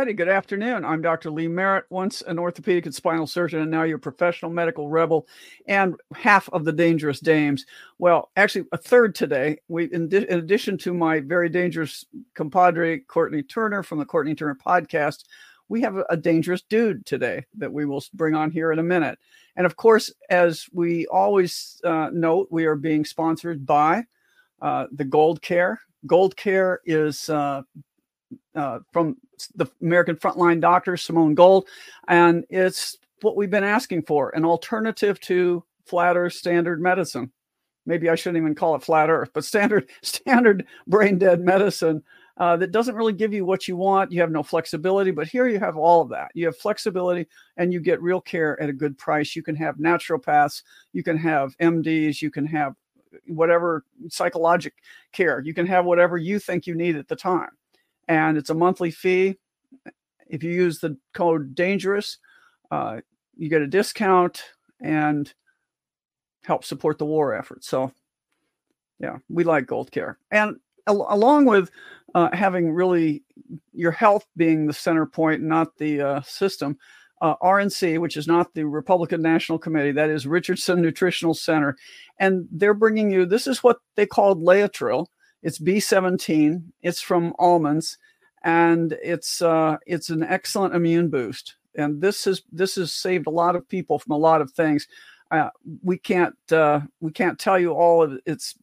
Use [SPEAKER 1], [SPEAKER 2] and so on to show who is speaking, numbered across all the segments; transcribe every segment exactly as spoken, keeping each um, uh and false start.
[SPEAKER 1] righty. Good afternoon. I'm Doctor Lee Merritt, once an orthopedic and spinal surgeon, and now you're a professional medical rebel and half of the Dangerous Dames. Well, actually, a third today. We, in, di- in addition to my very dangerous compadre, Courtney Turner from the Courtney Turner podcast, we have a, a dangerous dude today that we will bring on here in a minute. And of course, as we always uh, note, we are being sponsored by uh, the Gold Care. Gold Care is uh, uh, from the American Frontline Doctor, Simone Gold, and it's what we've been asking for, an alternative to flat earth standard medicine. Maybe I shouldn't even call it flat earth, but standard standard brain dead medicine uh, that doesn't really give you what you want. You have no flexibility, but here you have all of that. You have flexibility and you get real care at a good price. You can have naturopaths, you can have M Ds, you can have whatever psychologic care, you can have whatever you think you need at the time. And it's a monthly fee. If you use the code DANGEROUS, uh, you get a discount and help support the war effort. So, yeah, we like Gold Care. And al- along with uh, having really your health being the center point, not the uh, system, uh, R N C, which is not the Republican National Committee, that is Richardson Nutritional Center. And they're bringing you, this is what they called Laetrile. It's B seventeen. It's from almonds, and it's uh, it's an excellent immune boost. And this has this has saved a lot of people from a lot of things. Uh, we can't uh, we can't tell you all of its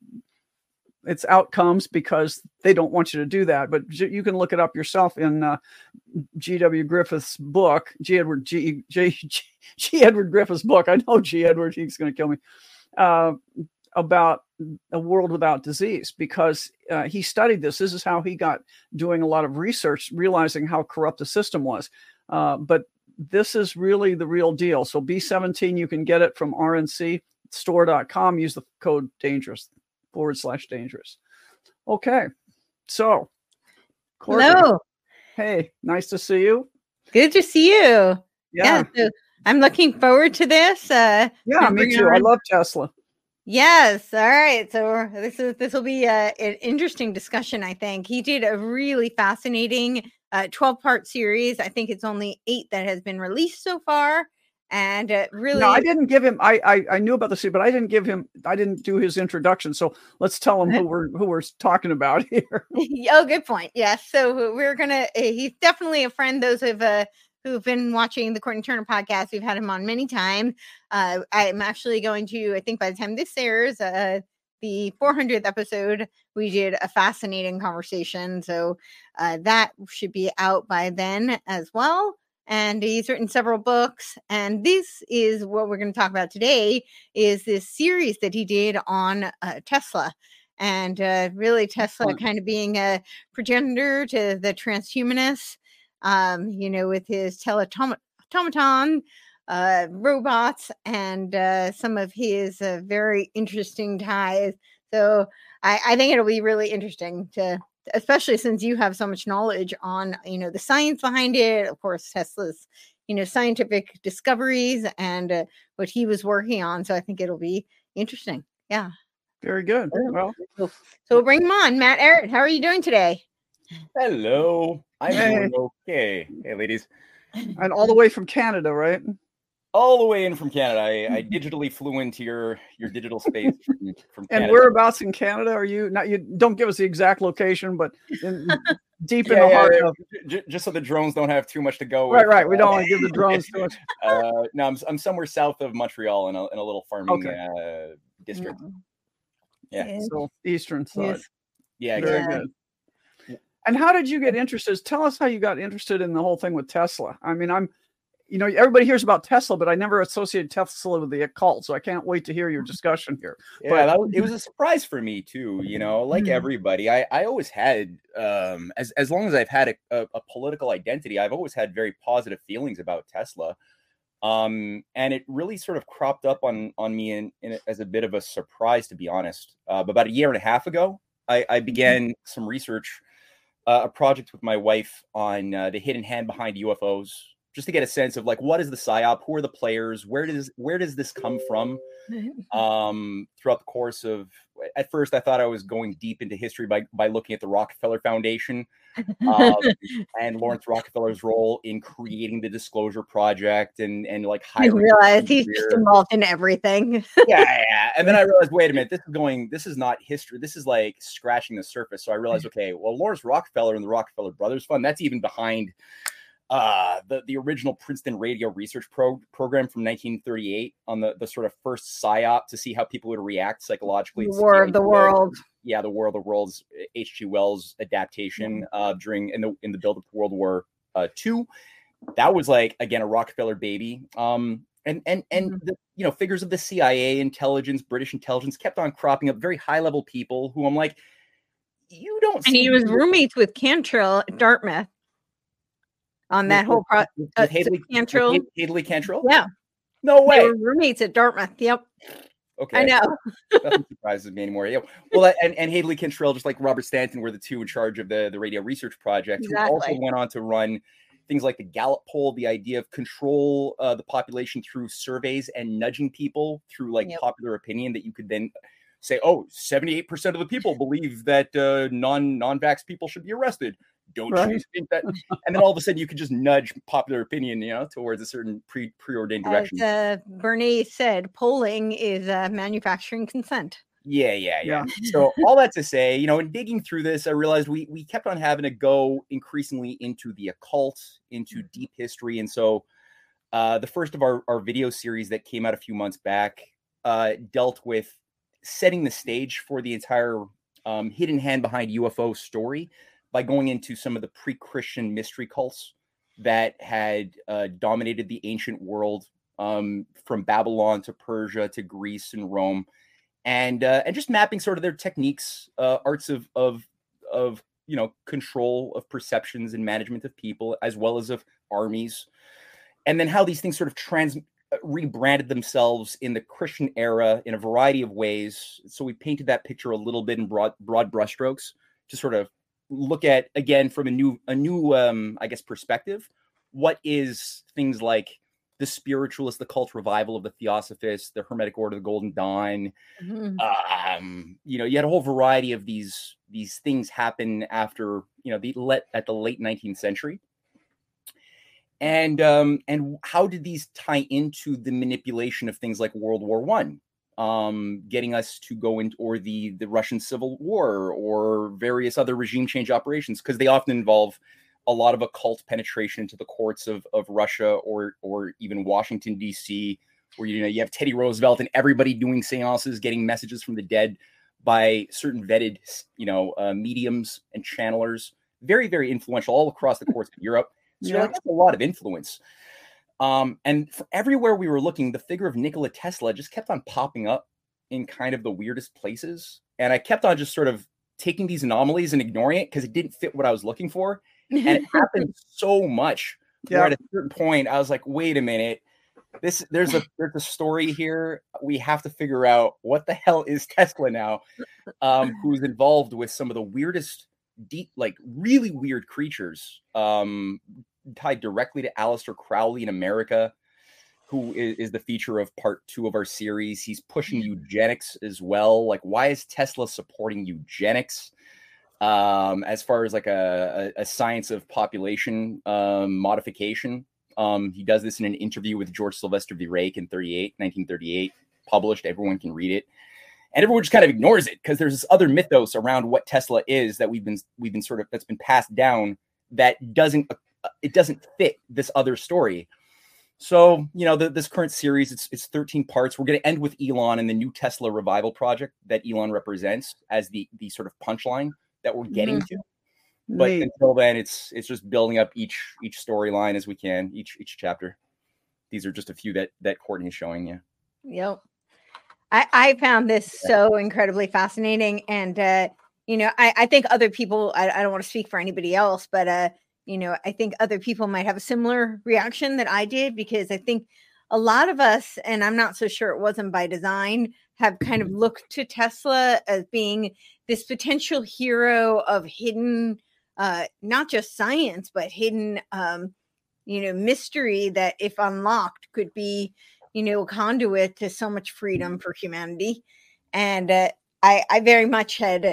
[SPEAKER 1] its outcomes because they don't want you to do that. But you can look it up yourself in uh, G W Griffith's book, G. Edward G. G. G. Edward Griffith's book. I know G. Edward. He's going to kill me. Uh, about a world without disease, because uh, he studied this. This is how he got doing a lot of research, realizing how corrupt the system was. Uh, but this is really the real deal. So B seventeen, you can get it from R N C store dot com. Use the code dangerous forward slash dangerous. Okay. So, Courtney,
[SPEAKER 2] hello.
[SPEAKER 1] Hey, nice to see you.
[SPEAKER 2] Good to see you.
[SPEAKER 1] Yeah.
[SPEAKER 2] yeah so I'm looking forward to this. Uh,
[SPEAKER 1] yeah, me too. On... I love Tesla.
[SPEAKER 2] Yes. All right. So this is this will be a, an interesting discussion, I think. He did a really fascinating uh, twelve-part series. I think it's only eight that has been released so far. And uh, really,
[SPEAKER 1] no, I didn't give him. I, I I knew about the series, but I didn't give him. I didn't do his introduction. So let's tell him who we're who we're talking about here.
[SPEAKER 2] Oh, good point. Yes. So we're gonna. He's definitely a friend. Those who've uh, who've been watching the Courtney Turner podcast, we've had him on many times. Uh, I'm actually going to. I think by the time this airs, uh, the four hundredth episode, we did a fascinating conversation. So uh, that should be out by then as well. And he's written several books. And this is what we're going to talk about today, is this series that he did on uh, Tesla. And uh, really Tesla kind of being a progenitor to the transhumanists, um, you know, with his teletomaton uh, robots and uh, some of his uh, very interesting ties. So I, I think it'll be really interesting to, especially since you have so much knowledge on, you know, the science behind it, of course, Tesla's, you know, scientific discoveries and uh, what he was working on. So I think it'll be interesting. Yeah.
[SPEAKER 1] Very good. Well,
[SPEAKER 2] so, so we'll bring him on. Matt Ehret, how are you doing today?
[SPEAKER 3] Hello. I'm
[SPEAKER 1] hey.
[SPEAKER 3] doing okay. Hey, ladies.
[SPEAKER 1] And all the way from Canada, right?
[SPEAKER 3] All the way in from Canada. I, I digitally flew into your your digital space from, from Canada.
[SPEAKER 1] And whereabouts in Canada are you? Not you. Don't give us the exact location, but in, deep in
[SPEAKER 3] yeah,
[SPEAKER 1] the
[SPEAKER 3] yeah,
[SPEAKER 1] heart
[SPEAKER 3] yeah.
[SPEAKER 1] of.
[SPEAKER 3] J- just so the drones don't have too much to go.
[SPEAKER 1] Right,
[SPEAKER 3] with.
[SPEAKER 1] right. We don't want to give the drones too much.
[SPEAKER 3] Uh, no, I'm I'm somewhere south of Montreal in a in a little farming
[SPEAKER 1] Okay.
[SPEAKER 3] uh, district.
[SPEAKER 2] Mm-hmm.
[SPEAKER 3] Yeah.
[SPEAKER 1] So eastern side.
[SPEAKER 2] Yes.
[SPEAKER 3] Yeah.
[SPEAKER 1] Very
[SPEAKER 3] Exactly.
[SPEAKER 1] good. And how did you get interested? Tell us how you got interested in the whole thing with Tesla. I mean, I'm, you know, everybody hears about Tesla, but I never associated Tesla with the occult. So I can't wait to hear your discussion here.
[SPEAKER 3] Yeah,
[SPEAKER 1] but,
[SPEAKER 3] that was, it was a surprise for me too. You know, like
[SPEAKER 2] Mm-hmm.
[SPEAKER 3] everybody, I, I always had, um, as as long as I've had a, a, a political identity, I've always had very positive feelings about Tesla. Um, and it really sort of cropped up on on me in, in as a bit of a surprise, to be honest. Uh, but about a year and a half ago, I, I began some research, uh, a project with my wife on uh, the hidden hand behind U F Os. just to get a sense of like, what is the psyop? Who are the players? Where does where does this come from? Um, throughout the course of, at first, I thought I was going deep into history by by looking at the Rockefeller Foundation um, and Lawrence Rockefeller's role in creating the Disclosure Project, and and like
[SPEAKER 2] I realized he's just involved in everything.
[SPEAKER 3] yeah, yeah. And then I realized, wait a minute, this is going, this is not history. This is like scratching the surface. So I realized, okay, well, Lawrence Rockefeller and the Rockefeller Brothers Fund, that's even behind uh, the, the original Princeton Radio Research pro- Program from nineteen thirty-eight on the, the sort of first psyop to see how people would react psychologically.
[SPEAKER 2] The War of the World.
[SPEAKER 3] Yeah, the War of the Worlds, H G. Wells adaptation uh, during in the in the build-up to World War uh, Two. That was like, again, a Rockefeller baby. Um, and and and mm-hmm. the, you know, figures of the C I A, intelligence, British intelligence kept on cropping up. Very high-level people who I'm like, you don't.
[SPEAKER 2] And he was roommates with Cantrill at Dartmouth on that with, whole pro-
[SPEAKER 3] with, with uh, Hadley
[SPEAKER 2] Cantrill.
[SPEAKER 3] With Hadley Cantrill.
[SPEAKER 2] Yeah.
[SPEAKER 3] No way.
[SPEAKER 2] They were roommates at Dartmouth. Yep.
[SPEAKER 3] Okay.
[SPEAKER 2] I know.
[SPEAKER 3] Nothing surprises me anymore. Yeah. Well, and, and Hadley Cantrill, just like Robert Stanton, were the two in charge of the, the Radio Research Project,
[SPEAKER 2] exactly.
[SPEAKER 3] who also went on to run things like the Gallup poll, the idea of control uh, the population through surveys and nudging people through like yep. popular opinion, that you could then say, oh, seventy-eight percent of the people believe that uh, non, non-vax people should be arrested. Don't right. you think that? And then all of a sudden you could just nudge popular opinion, you know, towards a certain pre preordained direction.
[SPEAKER 2] As uh, Bernays said, polling is uh, manufacturing consent.
[SPEAKER 3] Yeah, yeah, yeah. yeah. So all that to say, you know, in digging through this, I realized we we kept on having to go increasingly into the occult, into deep history. And so uh, the first of our, our video series that came out a few months back uh, dealt with setting the stage for the entire um, hidden hand behind U F O story by going into some of the pre-Christian mystery cults that had uh, dominated the ancient world, um, from Babylon to Persia to Greece and Rome. And uh, and just mapping sort of their techniques, uh, arts of of of you know control of perceptions and management of people, as well as of armies, and then how these things sort of trans rebranded themselves in the Christian era in a variety of ways. So we painted that picture a little bit in broad broad brushstrokes to sort of look at, again, from a new a new um, I guess perspective, what is things like the spiritualist, the cult revival of the Theosophists, the Hermetic Order of the Golden Dawn. Mm-hmm. Um, you know, you had a whole variety of these these things happen after, you know, the let at the late nineteenth century. And um, and how did these tie into the manipulation of things like World War One, um, getting us to go into, or the the Russian Civil War, or various other regime change operations, because they often involve a lot of occult penetration into the courts of, of Russia, or or even Washington, D C, where, you know, you have Teddy Roosevelt and everybody doing seances, getting messages from the dead by certain vetted, you know, uh, mediums and channelers. Very, very influential all across the courts of Europe. So yeah. like, that's a lot of influence. Um, and for everywhere we were looking, the figure of Nikola Tesla just kept on popping up in kind of the weirdest places. And I kept on just sort of taking these anomalies and ignoring it because it didn't fit what I was looking for. And it happened so much. Yeah. Where at a certain point, I was like, wait a minute. This there's a there's a story here. We have to figure out what the hell is Tesla now, um, who's involved with some of the weirdest, deep, like really weird creatures, um, tied directly to Aleister Crowley in America, who is, is the feature of part two of our series. He's pushing eugenics as well. Like, why is Tesla supporting eugenics? Um, as far as like a, a, a science of population um, modification. Um, he does this in an interview with George Sylvester Virake in thirty-eight, nineteen thirty-eight, published. Everyone can read it. And everyone just kind of ignores it because there's this other mythos around what Tesla is that we've been we've been sort of that's been passed down that doesn't uh, it doesn't fit this other story. So, you know, the, this current series, it's it's thirteen parts. We're going to end with Elon and the new Tesla revival project that Elon represents as the the sort of punchline that we're getting mm-hmm. to. But Neat. Until then, it's it's just building up each each storyline as we can, each each chapter. These are just a few that that Courtney is showing you.
[SPEAKER 2] Yep. I, I found this so incredibly fascinating. And, uh, you know, I, I think other people, I, I don't want to speak for anybody else, but, uh, you know, I think other people might have a similar reaction that I did, because I think a lot of us, and I'm not so sure it wasn't by design, have kind of looked to Tesla as being this potential hero of hidden, uh, not just science, but hidden, um, you know, mystery that, if unlocked, could be, you know, a conduit to so much freedom for humanity. And uh, I, I very much had,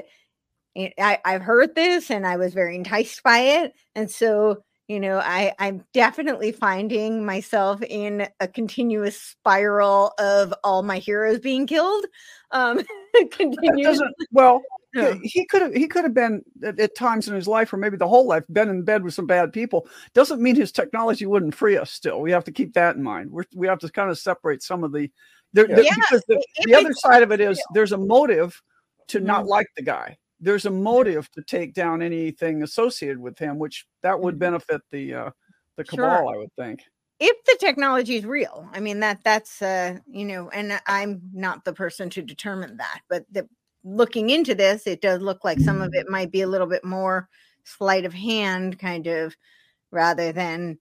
[SPEAKER 2] I, I've heard this and I was very enticed by it. And so, you know, I, I'm definitely finding myself in a continuous spiral of all my heroes being killed. Um, continuously.
[SPEAKER 1] Well,
[SPEAKER 2] No.
[SPEAKER 1] he could have he could have been at, at times in his life, or maybe the whole life, been in bed with some bad people. Doesn't mean his technology wouldn't free us. Still, we have to keep that in mind. We're, we have to kind of separate some of the. There,
[SPEAKER 3] Yeah.
[SPEAKER 1] there-
[SPEAKER 2] Yeah,
[SPEAKER 1] because the,
[SPEAKER 2] it
[SPEAKER 1] the other
[SPEAKER 2] makes
[SPEAKER 1] side of it is there's a motive to not
[SPEAKER 2] Mhm.
[SPEAKER 1] like the guy. There's a motive to take down anything associated with him, which that would
[SPEAKER 2] Mhm.
[SPEAKER 1] benefit the uh, the
[SPEAKER 2] Sure.
[SPEAKER 1] cabal, I would think.
[SPEAKER 2] If the technology is real, I mean, that that's uh, you know, and I'm not the person to determine that, but the, looking into this, it does look like some of it might be a little bit more sleight of hand, kind of, rather than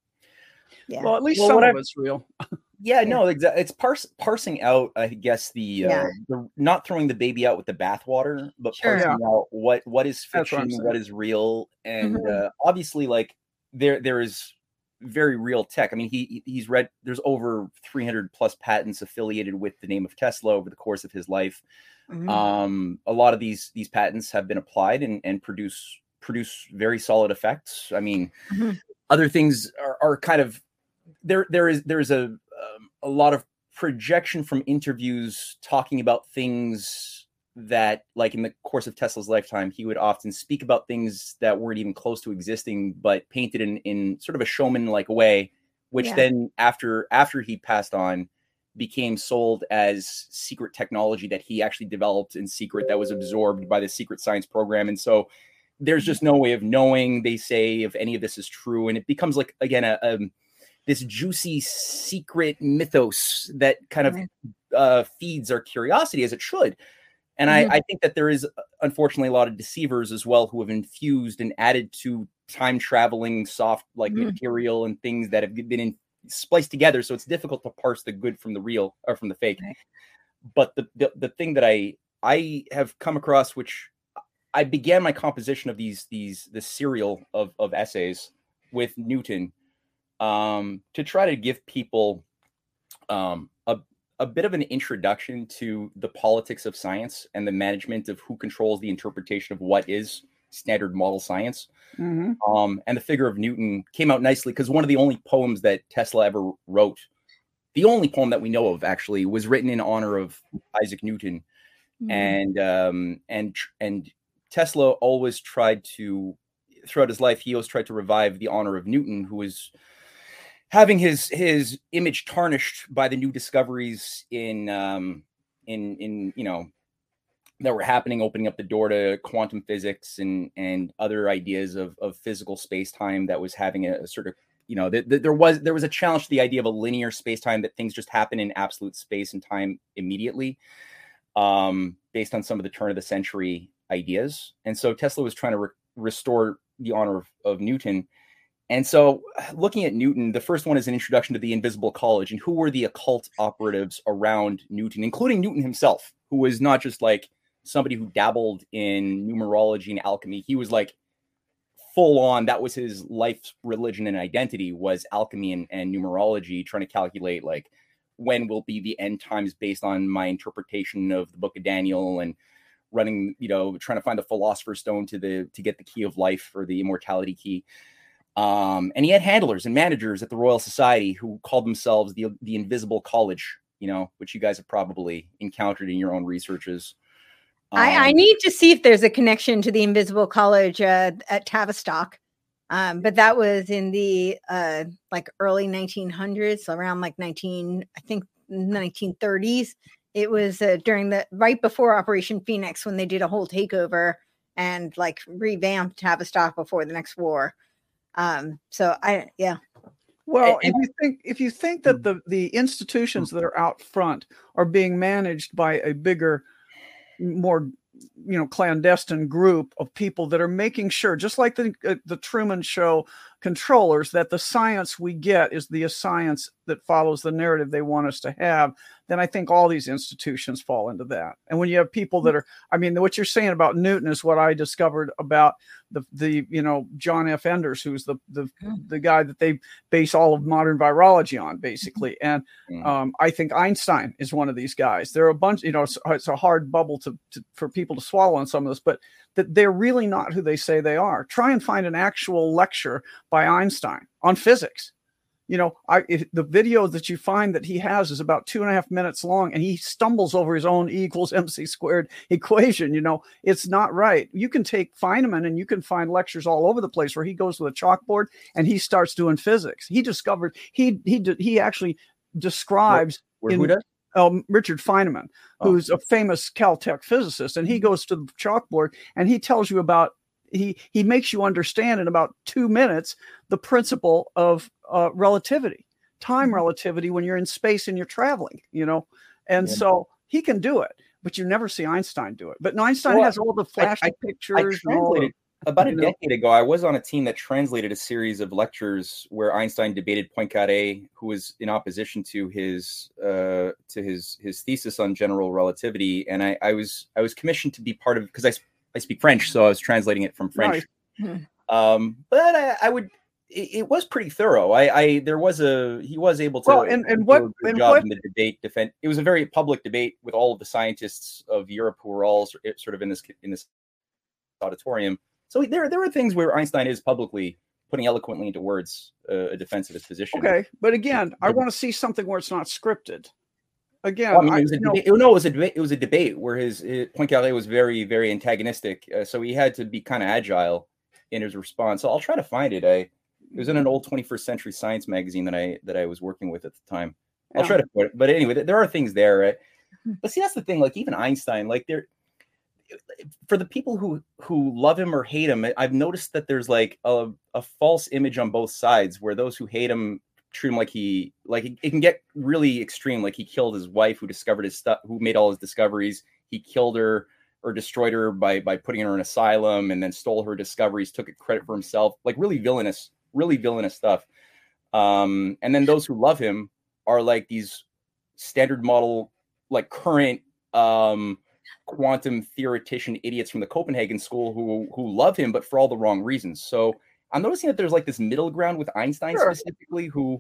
[SPEAKER 2] yeah.
[SPEAKER 1] Well, at least
[SPEAKER 3] Well,
[SPEAKER 1] some
[SPEAKER 3] what
[SPEAKER 1] of
[SPEAKER 3] I've-
[SPEAKER 1] it's real.
[SPEAKER 3] Yeah,
[SPEAKER 2] Yeah.
[SPEAKER 3] no, exactly. It's pars- parsing out, I guess, the,
[SPEAKER 2] Yeah.
[SPEAKER 3] uh, the not throwing the baby out with the bathwater, but
[SPEAKER 2] Sure.
[SPEAKER 3] parsing out what what is
[SPEAKER 1] That's what I'm
[SPEAKER 3] fiction, what
[SPEAKER 1] saying.
[SPEAKER 3] is real, and
[SPEAKER 2] Mhm.
[SPEAKER 3] uh, obviously, like there there is very real tech. I mean, he he's read there's over three hundred plus patents affiliated with the name of Tesla over the course of his life.
[SPEAKER 2] Mhm.
[SPEAKER 3] Um, a lot of these these patents have been applied and and produce produce very solid effects. I mean,
[SPEAKER 2] Mhm.
[SPEAKER 3] other things are, are kind of there. There is there's a um, a lot of projection from interviews talking about things that, like in the course of Tesla's lifetime, he would often speak about things that weren't even close to existing, but painted in in sort of a showman-like way, which
[SPEAKER 2] Yeah.
[SPEAKER 3] then after after he passed on became sold as secret technology that he actually developed in secret that was absorbed by the secret science program. And so there's just no way of knowing, they say, if any of this is true. And it becomes like, again, a, um, this juicy secret mythos that kind of
[SPEAKER 2] Right.
[SPEAKER 3] uh, feeds our curiosity, as it should. And
[SPEAKER 2] Mhm.
[SPEAKER 3] I, I think that there is, unfortunately, a lot of deceivers as well who have infused and added to time traveling soft like
[SPEAKER 2] Mhm.
[SPEAKER 3] material and things that have been in, spliced together. So it's difficult to parse the good from the real or from the fake.
[SPEAKER 2] Right.
[SPEAKER 3] But the, the the thing that I I have come across, which I began my composition of these these this serial of of essays with Newton, um, to try to give people um, a a bit of an introduction to the politics of science and the management of who controls the interpretation of what is standard model science.
[SPEAKER 1] hmm
[SPEAKER 3] Um, and the figure of Newton came out nicely because one of the only poems that Tesla ever wrote, the only poem that we know of actually, was written in honor of Isaac Newton.
[SPEAKER 2] Mhm.
[SPEAKER 3] And um, and and Tesla always tried to, throughout his life, he always tried to revive the honor of Newton, who was having his his image tarnished by the new discoveries in um, in in you know that were happening, opening up the door to quantum physics and and other ideas of of physical space time that was having a, a sort of you know th- th- there was there was a challenge to the idea of a linear space time, that things just happen in absolute space and time immediately, um, based on some of the turn of the century ideas. And so Tesla was trying to re- restore the honor of, of Newton. And so looking at Newton, the first one is an introduction to the Invisible College and who were the occult operatives around Newton, including Newton himself, who was not just like somebody who dabbled in numerology and alchemy. He was like full on, that was his life's religion and identity, was alchemy and, and numerology, trying to calculate like when will be the end times based on my interpretation of the book of Daniel, and running, you know, trying to find the philosopher's stone to the to get the key of life, or the immortality key. Um, and he had handlers and managers at the Royal Society who called themselves the the Invisible College, you know, which you guys have probably encountered in your own researches. Um,
[SPEAKER 2] I, I need to see if there's a connection to the Invisible College uh, at Tavistock. Um, but that was in the uh, like early nineteen hundreds, around like nineteen, I think nineteen thirties. It was uh, during the right before Operation Phoenix, when they did a whole takeover and like revamped Tavistock before the next war. Um, so I, yeah.
[SPEAKER 1] Well,
[SPEAKER 3] And-
[SPEAKER 1] if you think if you think that the the institutions that are out front are being managed by a bigger, more, you know, clandestine group of people that are making sure, just like the uh, the Truman Show controllers, that the science we get is the science that follows the narrative they want us to have, then I think all these institutions fall into that. And when you have people that are, I mean, what you're saying about Newton is what I discovered about the, the you know, John F. Enders, who's the, the, the guy that they base all of modern virology on, basically. And um, I think Einstein is one of these guys. There are a bunch, you know, it's, it's a hard bubble to, to for people to swallow on some of this, but that they're really not who they say they are. Try and find an actual lecture by Einstein on physics. You know, I, if the video that you find that he has is about two and a half minutes long, and he stumbles over his own E equals mc squared equation. You know, it's not right. You can take Feynman and you can find lectures all over the place where he goes with a chalkboard and he starts doing physics. He discovered, he, he, he actually describes
[SPEAKER 3] Where,
[SPEAKER 1] in,
[SPEAKER 3] who does?
[SPEAKER 1] um, Richard Feynman,
[SPEAKER 3] Oh.
[SPEAKER 1] who's a famous Caltech physicist, and he goes to the chalkboard and he tells you about, he, he makes you understand in about two minutes the principle of uh, relativity, time relativity when you're in space and you're traveling, you know, and
[SPEAKER 3] Yeah.
[SPEAKER 1] so he can do it, but you never see Einstein do it. But Einstein
[SPEAKER 3] Well,
[SPEAKER 1] has all the flashy
[SPEAKER 3] I
[SPEAKER 1] pictures. and all
[SPEAKER 3] translated
[SPEAKER 1] the-
[SPEAKER 3] about a
[SPEAKER 1] you know?
[SPEAKER 3] decade ago. I was on a team that translated a series of lectures where Einstein debated Poincaré, who was in opposition to his uh, to his his thesis on general relativity, and I, I was I was commissioned to be part of, because I I speak French, so I was translating it from French.
[SPEAKER 2] Nice.
[SPEAKER 3] Um, but I, I would. It, it was pretty thorough. I, I there was a he was able to
[SPEAKER 1] Well, and- and
[SPEAKER 3] do
[SPEAKER 1] what-
[SPEAKER 3] a good
[SPEAKER 1] and
[SPEAKER 3] job
[SPEAKER 1] what-
[SPEAKER 3] in the debate. Defend. It was a very public debate with all of the scientists of Europe who were all sor- sort of in this in this auditorium. So there there are things where Einstein is publicly putting eloquently into words uh, a defense of his position.
[SPEAKER 1] Okay, but again, I want to see something where it's not scripted. Again,
[SPEAKER 3] Well, I mean,
[SPEAKER 1] I-
[SPEAKER 3] it was a
[SPEAKER 1] you know,
[SPEAKER 3] debate. No, it was a debate. It was a debate where his, his Poincaré was very, very antagonistic. Uh, so he had to be kind of agile in his response. So I'll try to find it. I it was in an old twenty-first century science magazine that I that I was working with at the time. I'll
[SPEAKER 1] Yeah.
[SPEAKER 3] try to put it. But anyway, there are things there, right? But see, that's the thing. Like even Einstein, like there, for the people who who love him or hate him, I've noticed that there's like a, a false image on both sides, where those who hate him treat him like he like it, it can get really extreme. Like he killed his wife, who discovered his stuff, who made all his discoveries. He killed her or destroyed her by by putting her in an asylum, and then stole her discoveries, took credit for himself. Like really villainous, really villainous stuff. Um, and then those who love him are like these standard model, like current um, quantum theoretician idiots from the Copenhagen school who who love him, but for all the wrong reasons. So I'm noticing that there's like this middle ground with Einstein
[SPEAKER 1] Sure.
[SPEAKER 3] specifically, who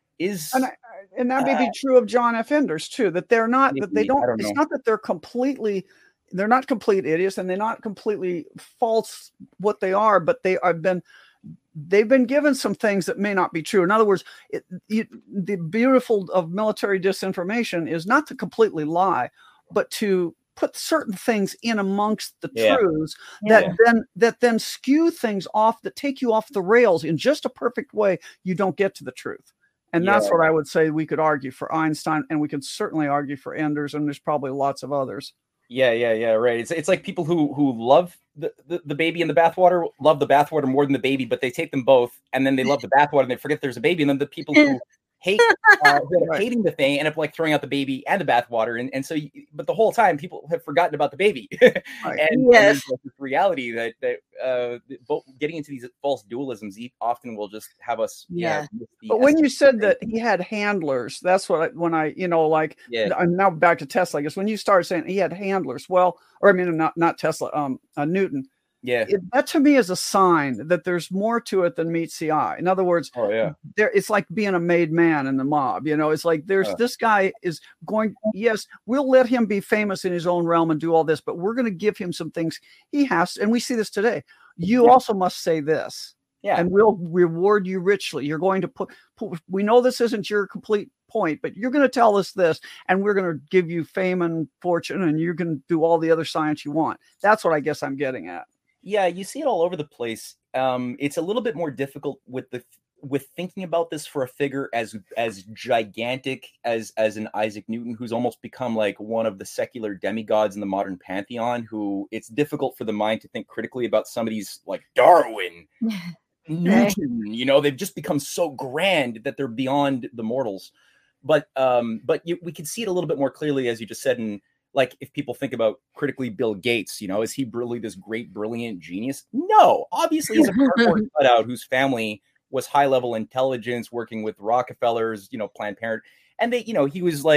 [SPEAKER 3] is
[SPEAKER 1] and I, and that may be true of John F. Enders too. That they're not that they
[SPEAKER 3] Maybe, I
[SPEAKER 1] don't.
[SPEAKER 3] don't
[SPEAKER 1] It's
[SPEAKER 3] know.
[SPEAKER 1] not that they're completely. They're not complete idiots, and they're not completely false what they are. But they have been. They've been given some things that may not be true. In other words, it, you, the beautiful of military disinformation is not to completely lie, but to put certain things in amongst the
[SPEAKER 3] Yeah.
[SPEAKER 1] truths that
[SPEAKER 3] Yeah.
[SPEAKER 1] then that then skew things off, that take you off the rails in just a perfect way. You don't get to the truth. And that's
[SPEAKER 3] Yeah.
[SPEAKER 1] what I would say we could argue for Einstein, and we could certainly argue for Enders, and there's probably lots of others.
[SPEAKER 3] Yeah, yeah, yeah, right. It's it's like people who who love the, the, the baby and the bathwater, love the bathwater more than the baby, but they take them both, and then they love the bathwater and they forget there's a baby. And then the people who hate uh, who end up
[SPEAKER 1] Right.
[SPEAKER 3] hating the thing end up like throwing out the baby and the bathwater, and and so you, but the whole time people have forgotten about the baby.
[SPEAKER 1] Right.
[SPEAKER 3] and,
[SPEAKER 2] Yes.
[SPEAKER 3] and there's this reality that that uh, both getting into these false dualisms e- often will just have us.
[SPEAKER 2] Yeah.
[SPEAKER 3] miss the
[SPEAKER 1] But when you
[SPEAKER 3] essence of
[SPEAKER 1] said
[SPEAKER 3] the
[SPEAKER 1] that
[SPEAKER 3] thing.
[SPEAKER 1] he had handlers, that's what I, when I, you know, like,
[SPEAKER 3] Yeah.
[SPEAKER 1] I'm now back to Tesla. I guess when you started saying he had handlers, well, or I mean, not not Tesla, um, uh, Newton.
[SPEAKER 3] yeah,
[SPEAKER 1] It, that to me is a sign that there's more to it than meets the eye. In other words,
[SPEAKER 3] oh yeah,
[SPEAKER 1] there it's like being a made man in the mob. You know, it's like there's
[SPEAKER 3] Uh.
[SPEAKER 1] this guy is going. Yes, we'll let him be famous in his own realm and do all this, but we're going to give him some things he has, and we see this today. You
[SPEAKER 3] Yeah.
[SPEAKER 1] also must say this.
[SPEAKER 3] yeah.
[SPEAKER 1] And we'll reward you richly. You're going to put, put, we know this isn't your complete point, but you're going to tell us this, and we're going to give you fame and fortune, and you can do all the other science you want. That's what I guess I'm getting at.
[SPEAKER 3] Yeah, you see it all over the place. Um, it's a little bit more difficult with the with thinking about this for a figure as as gigantic as as an Isaac Newton, who's almost become like one of the secular demigods in the modern pantheon. Who it's difficult for the mind to think critically about some of these, like Darwin, Newton. You know, they've just become so grand that they're beyond the mortals. But um, but you, we can see it a little bit more clearly, as you just said, in like if people think about critically Bill Gates, you know, is he really this great, brilliant genius? No, obviously he's a cardboard cutout whose family was high level intelligence, working with Rockefellers, you know, Planned Parenthood, and they, you know, he was like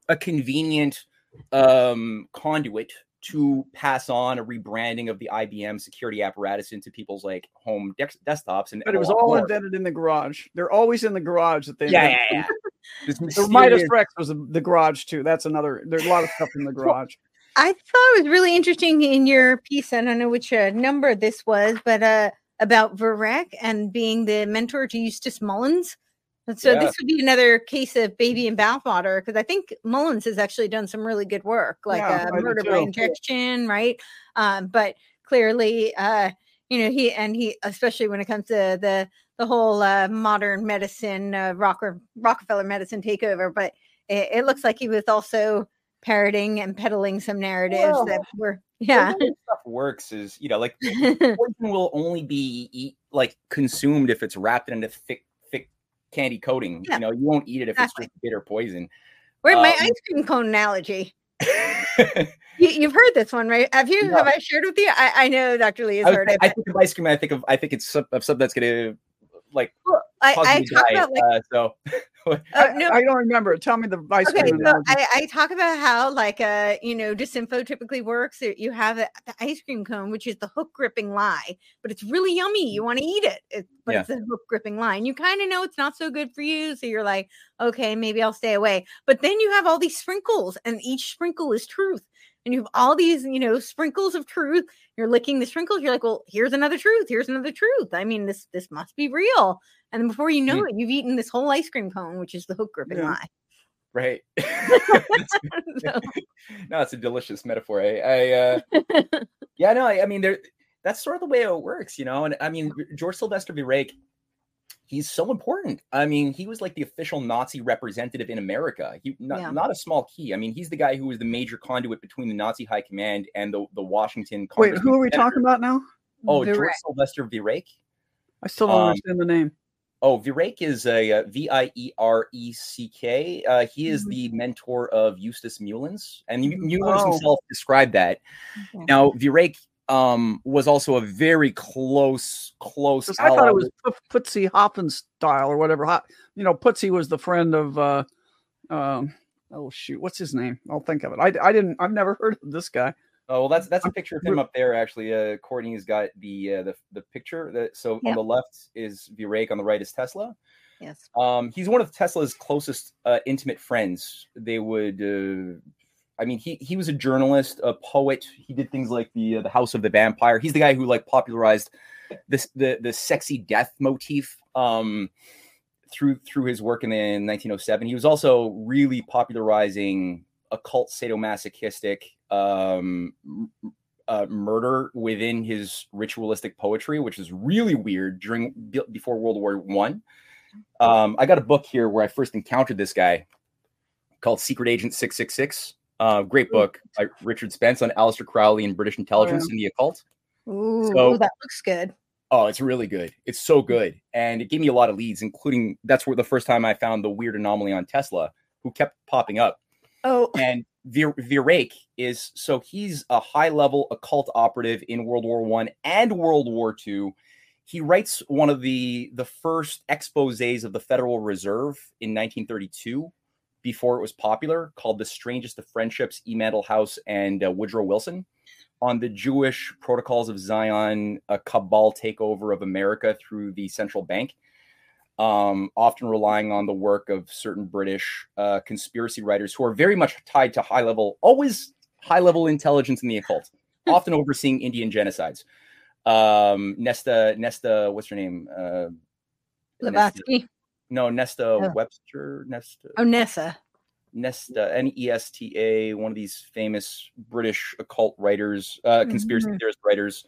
[SPEAKER 3] a convenient um, conduit to pass on a rebranding of the I B M security apparatus into people's like home de- desktops. And,
[SPEAKER 1] But
[SPEAKER 3] and
[SPEAKER 1] it was all more. invented in the garage. They're always in the garage that they
[SPEAKER 3] yeah, yeah, yeah.
[SPEAKER 1] This mysterious... The Midas Rex was the garage too. That's another. There's a lot of stuff in the garage.
[SPEAKER 2] I thought it was really interesting in your piece. I don't know which uh, number this was, but uh, about Virek and being the mentor to Eustace Mullins. And so yeah. This would be another case of baby in bathwater, because I think Mullins has actually done some really good work, like yeah, uh, murder by injection, right? Um, but clearly, uh, you know, he and he, especially when it comes to the the whole uh, modern medicine, uh, Rocker, Rockefeller medicine takeover. But it, it looks like he was also parroting and peddling some narratives well, that were, yeah.
[SPEAKER 3] The way stuff works is, you know, like poison will only be eat, like consumed if it's wrapped into thick. Candy coating, yeah. You know, you won't eat it if exactly. It's just bitter poison.
[SPEAKER 2] Where's um, my ice cream cone analogy? you, you've heard this one, right? Have you? No. Have I shared with you? I, I know Doctor Lee has
[SPEAKER 3] I,
[SPEAKER 2] heard
[SPEAKER 3] I,
[SPEAKER 2] it.
[SPEAKER 3] I think of ice cream. I think of. I think it's some, of something that's gonna like.
[SPEAKER 2] Well, I, I talk about like.
[SPEAKER 3] Uh, so.
[SPEAKER 1] Uh, no. I, I don't remember. Tell me the ice
[SPEAKER 2] okay,
[SPEAKER 1] cream.
[SPEAKER 2] So I, I talk about how like uh you know disinfo typically works. You have a, the ice cream cone, which is the hook gripping lie, but it's really yummy. You want to eat it, it but yeah. It's a hook gripping lie, and you kind of know it's not so good for you. So you're like, okay, maybe I'll stay away. But then you have all these sprinkles, and each sprinkle is truth. And you have all these, you know, sprinkles of truth. You're licking the sprinkles. You're like, well, here's another truth. Here's another truth. I mean, this this must be real. And then before you know mm. it, you've eaten this whole ice cream cone, which is the hook gripping yeah. lie.
[SPEAKER 3] Right. so. No, it's a delicious metaphor. I, I uh, yeah, no, I, I mean, there. That's sort of the way it works, you know. And I mean, George Sylvester Virek, he's so important. I mean, he was like the official Nazi representative in America. He not, yeah. not a small key. I mean, he's the guy who was the major conduit between the Nazi high command and the, the Washington.
[SPEAKER 1] Wait, who are we Senator. talking about now?
[SPEAKER 3] Oh, Virek. George Sylvester Virek.
[SPEAKER 1] I still don't um, understand the name.
[SPEAKER 3] Oh, Virek is a uh, V I E R E C K. Uh, he is mm-hmm. the mentor of Eustace Mullins, and Mullins oh. himself described that. Okay. Now, Virek um, was also a very close, close.
[SPEAKER 1] I thought it was Putzi Hoffenstyle or whatever. You know, Putzi was the friend of. Uh, um, oh shoot, what's his name? I'll think of it. I, I didn't. I've never heard of this guy.
[SPEAKER 3] Oh well, that's that's a picture of him up there. Actually, uh, Courtney's got the uh, the the picture. That so yep. On the left is Virek, on the right is Tesla.
[SPEAKER 2] Yes.
[SPEAKER 3] Um, he's one of Tesla's closest uh, intimate friends. They would. Uh, I mean, he he was a journalist, a poet. He did things like the uh, the House of the Vampire. He's the guy who like popularized this the the sexy death motif um, through through his work in, the, in nineteen oh seven. He was also really popularizing occult sadomasochistic um, uh, murder within his ritualistic poetry, which is really weird during before World War One. Um, I got a book here where I first encountered this guy called Secret Agent six six six. Uh, great book by Richard Spence on Aleister Crowley and British intelligence oh, yeah. and the occult.
[SPEAKER 2] Ooh, so, that looks good.
[SPEAKER 3] Oh, it's really good. It's so good. And it gave me a lot of leads, including that's where the first time I found the weird anomaly on Tesla, who kept popping up.
[SPEAKER 2] Oh,
[SPEAKER 3] and Vir- Virek is, so he's a high level occult operative in World War One and World War Two. He writes one of the, the first exposés of the Federal Reserve in nineteen thirty-two, before it was popular, called The Strangest of Friendships, E. Mandel House and uh, Woodrow Wilson, on the Jewish Protocols of Zion, a cabal takeover of America through the central bank. Um, often relying on the work of certain British uh, conspiracy writers who are very much tied to high level, always high level intelligence in the occult, often overseeing Indian genocides. Um, Nesta, Nesta, what's her name? Uh,
[SPEAKER 2] Blavatsky.
[SPEAKER 3] Nesta, no, Nesta oh. Webster. Nesta.
[SPEAKER 2] Oh, Nessa.
[SPEAKER 3] Nesta, N E S T A, one of these famous British occult writers, uh, conspiracy mm-hmm. theorist writers.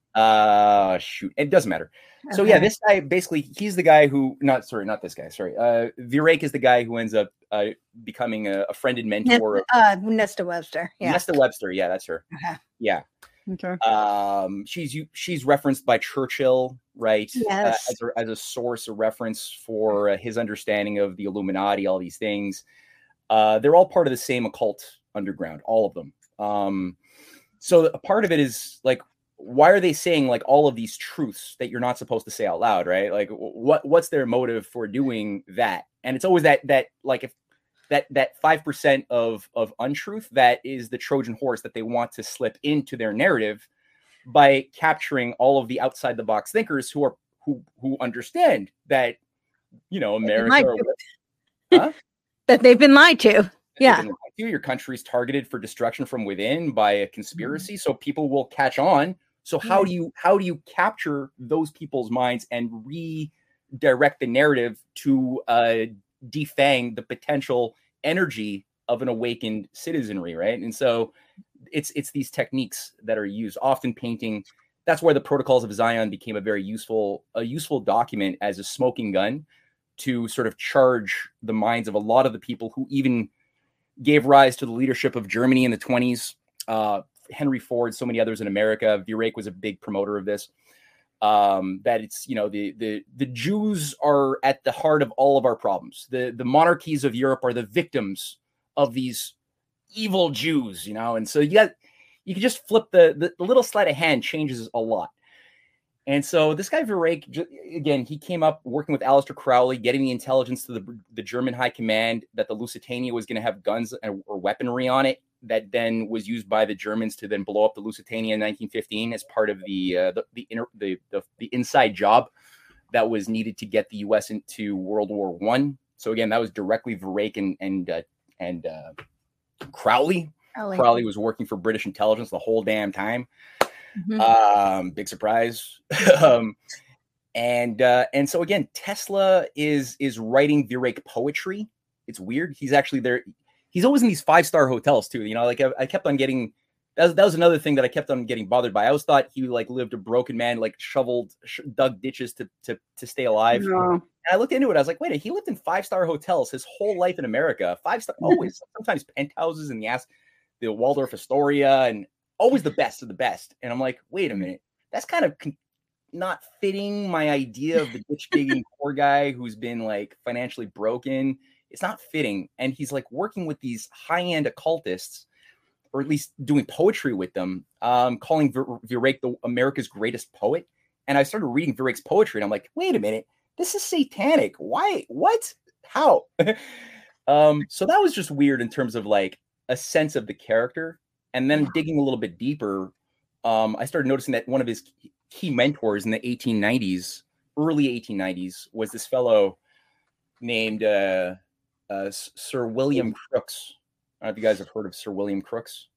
[SPEAKER 3] Uh, shoot, it doesn't matter. Okay. So yeah, this guy basically, he's the guy who, not sorry, not this guy. Sorry, uh, Virek is the guy who ends up uh, becoming a, a friend and mentor.
[SPEAKER 2] Nesta, uh, Nesta Webster. Yeah,
[SPEAKER 3] Nesta Webster. Yeah, that's her.
[SPEAKER 2] Okay.
[SPEAKER 3] Yeah.
[SPEAKER 1] Okay.
[SPEAKER 3] Um, she's she's referenced by Churchill, right?
[SPEAKER 2] Yes.
[SPEAKER 3] Uh, as, a, as a source, a reference for uh, his understanding of the Illuminati, all these things. Uh, they're all part of the same occult underground, all of them. Um, so a part of it is like, why are they saying like all of these truths that you're not supposed to say out loud, right? Like what what's their motive for doing that? And it's always that that like if that that five percent of of untruth that is the Trojan horse that they want to slip into their narrative by capturing all of the outside the box thinkers who are who who understand that, you know, America or
[SPEAKER 2] huh? that they've been lied to. Yeah.
[SPEAKER 3] Your country's targeted for destruction from within by a conspiracy. Mm-hmm. So people will catch on. So how do you how do you capture those people's minds and redirect the narrative to uh, defang the potential energy of an awakened citizenry, right? And so it's it's these techniques that are used, often painting. That's why the Protocols of Zion became a very useful a useful document as a smoking gun to sort of charge the minds of a lot of the people who even gave rise to the leadership of Germany in the twenties. Uh, Henry Ford, so many others in America. Virek was a big promoter of this. Um, that it's, you know, the the the Jews are at the heart of all of our problems. The the monarchies of Europe are the victims of these evil Jews, you know. And so you got you can just flip the, the the little sleight of hand changes a lot. And so this guy Virek, again, he came up working with Aleister Crowley, getting the intelligence to the the German High Command that the Lusitania was going to have guns or weaponry on it. That then was used by the Germans to then blow up the Lusitania in nineteen fifteen as part of the uh, the the, inner, the the the inside job that was needed to get the U S into World War One. So again, that was directly Virek and and uh, and uh, Crowley. Crowley. Crowley was working for British intelligence the whole damn time. Mm-hmm. Um, big surprise. um, and uh, and so again, Tesla is is writing Virek poetry. It's weird. He's actually there. He's always in these five-star hotels too. You know, like I, I kept on getting, that was, that was another thing that I kept on getting bothered by. I always thought he like lived a broken man, like shoveled, sh- dug ditches to, to, to stay alive. No. And I looked into it. I was like, wait, he lived in five-star hotels his whole life in America. Five-star, always, sometimes penthouses and the ass, the Waldorf Astoria, and always the best of the best. And I'm like, wait a minute, that's kind of con- not fitting my idea of the ditch digging poor guy who's been like financially broken. It's not fitting. And he's like working with these high-end occultists, or at least doing poetry with them, um, calling Vir- Virek the America's greatest poet. And I started reading Virek's poetry and I'm like, wait a minute, this is satanic. Why? What? How? um, so that was just weird in terms of like a sense of the character. And then digging a little bit deeper, um, I started noticing that one of his key mentors in the eighteen nineties, early eighteen nineties, was this fellow named... Uh, Uh, Sir William Crookes. I don't know if you guys have heard of Sir William Crookes.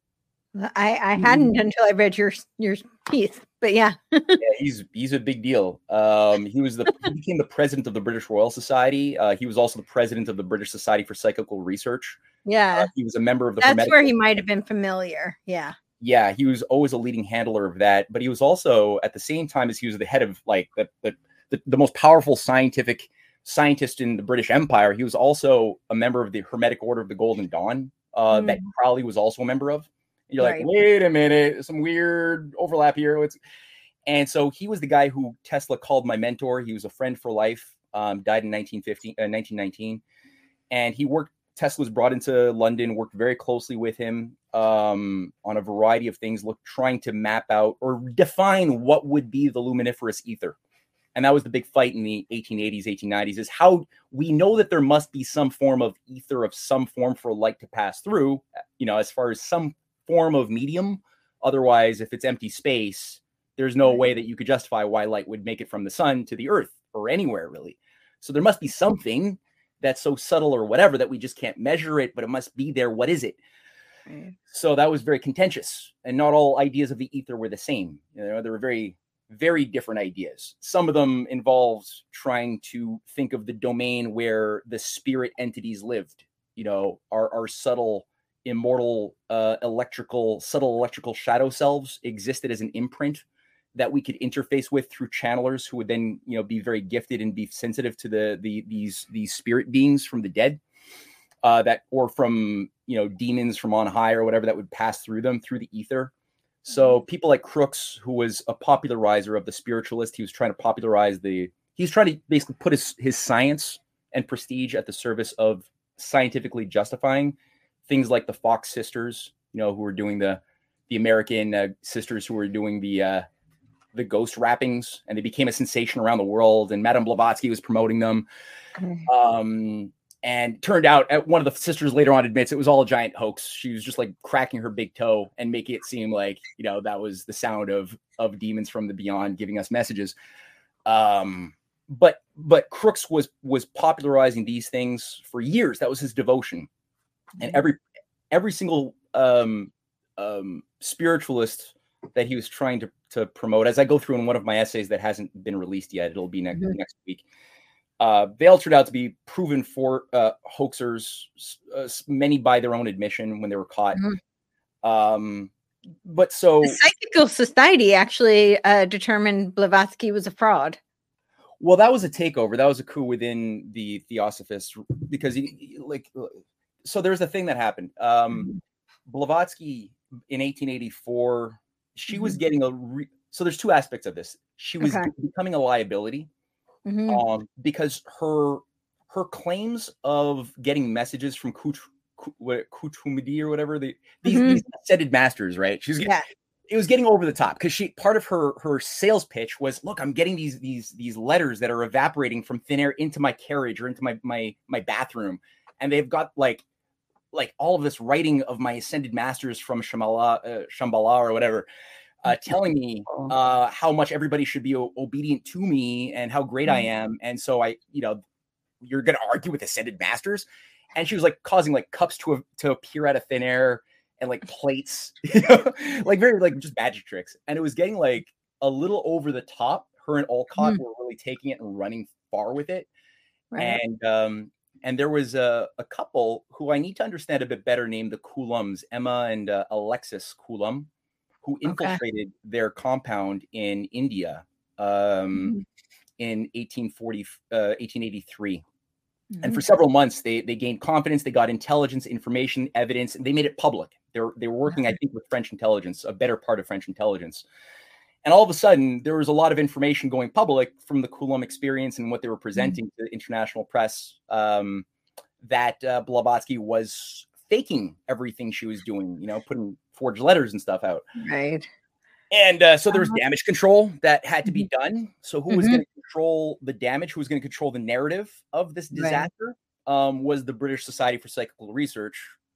[SPEAKER 2] I, I hadn't until I read your your piece, but yeah.
[SPEAKER 3] yeah, he's he's a big deal. Um, he was the he became the president of the British Royal Society. Uh, he was also the president of the British Society for Psychical Research.
[SPEAKER 2] Yeah,
[SPEAKER 3] uh, he was a member of the.
[SPEAKER 2] That's Hermetic where he might have been familiar. Yeah.
[SPEAKER 3] Yeah, he was always a leading handler of that, but he was also at the same time as he was the head of like the the the, the most powerful scientific. scientist in the British Empire. He was also a member of the Hermetic Order of the Golden Dawn uh, mm. that Crowley was also a member of. And you're right. like, wait a minute, some weird overlap here. It's... And so he was the guy who Tesla called my mentor. He was a friend for life, um, died in nineteen fifteen, uh, nineteen nineteen. And he worked, Tesla was brought into London, worked very closely with him um, on a variety of things, look, trying to map out or define what would be the luminiferous ether. And that was the big fight in the eighteen eighties, eighteen nineties, is how we know that there must be some form of ether of some form for light to pass through, you know, as far as some form of medium. Otherwise, if it's empty space, there's no way that you could justify why light would make it from the sun to the earth or anywhere, really. So there must be something that's so subtle or whatever that we just can't measure it, but it must be there. What is it? Mm. So that was very contentious, and not all ideas of the ether were the same. You know, there were very... very different ideas. Some of them involved trying to think of the domain where the spirit entities lived, you know, our, our subtle, immortal, uh, electrical, subtle electrical shadow selves existed as an imprint that we could interface with through channelers who would then, you know, be very gifted and be sensitive to the, the, these, these spirit beings from the dead, uh, that, or from, you know, demons from on high or whatever that would pass through them through the ether. So people like Crookes, who was a popularizer of the spiritualist, he was trying to popularize the, he's trying to basically put his, his science and prestige at the service of scientifically justifying things like the Fox sisters, you know, who were doing the, the American uh, sisters who were doing the, uh, the ghost rappings, and they became a sensation around the world. And Madame Blavatsky was promoting them. Mm-hmm. Um, and turned out, one of the sisters later on admits it was all a giant hoax. She was just like cracking her big toe and making it seem like, you know, that was the sound of of demons from the beyond giving us messages. Um, but but Crooks was was popularizing these things for years. That was his devotion, and every every single um, um, spiritualist that he was trying to to promote, as I go through in one of my essays that hasn't been released yet, it'll be next mm-hmm. next week. Uh, they all turned out to be proven for uh, hoaxers, uh, many by their own admission when they were caught. Mm-hmm. Um, but so
[SPEAKER 2] the Psychical Society actually uh, determined Blavatsky was a fraud.
[SPEAKER 3] Well, that was a takeover. That was a coup within the Theosophists, because he, he like, so there's a thing that happened. Um, mm-hmm. Blavatsky in eighteen eighty-four, she mm-hmm. was getting a. Re- so there's two aspects of this. She was okay. becoming a liability. Mm-hmm. Um, because her her claims of getting messages from Kut, Kut, Kutumidi or whatever, the, these, mm-hmm. these ascended masters, right? She's yeah. it was getting over the top, because she part of her her sales pitch was, look, I'm getting these these these letters that are evaporating from thin air into my carriage or into my my my bathroom, and they've got like like all of this writing of my ascended masters from Shambhala, uh, Shambhala or whatever. Uh, telling me uh, how much everybody should be o- obedient to me and how great mm-hmm. I am. And so I, you know, you're going to argue with ascended masters. And she was like causing like cups to, to appear out of thin air and like plates, you know, like very, like just magic tricks. And it was getting like a little over the top. Her and Olcott mm-hmm. were really taking it and running far with it. Right. And, um, and there was a, a couple who I need to understand a bit better named the Coulomms, Emma and uh, Alexis Coulomb, who infiltrated okay. their compound in India um, mm-hmm. in eighteen forty, uh, eighteen eighty-three. Mm-hmm. And for several months, they they gained confidence. They got intelligence, information, evidence, and they made it public. They were, they were working, I think, with French intelligence, a better part of French intelligence. And all of a sudden, there was a lot of information going public from the Coulomb experience and what they were presenting mm-hmm. to the international press, um, that uh, Blavatsky was faking everything she was doing, you know, putting forged letters and stuff out.
[SPEAKER 2] Right.
[SPEAKER 3] And uh, so there was uh-huh. damage control that had to be done. So who mm-hmm. was going to control the damage? Who was going to control the narrative of this disaster? Right. Um, was the British Society for Psychical Research.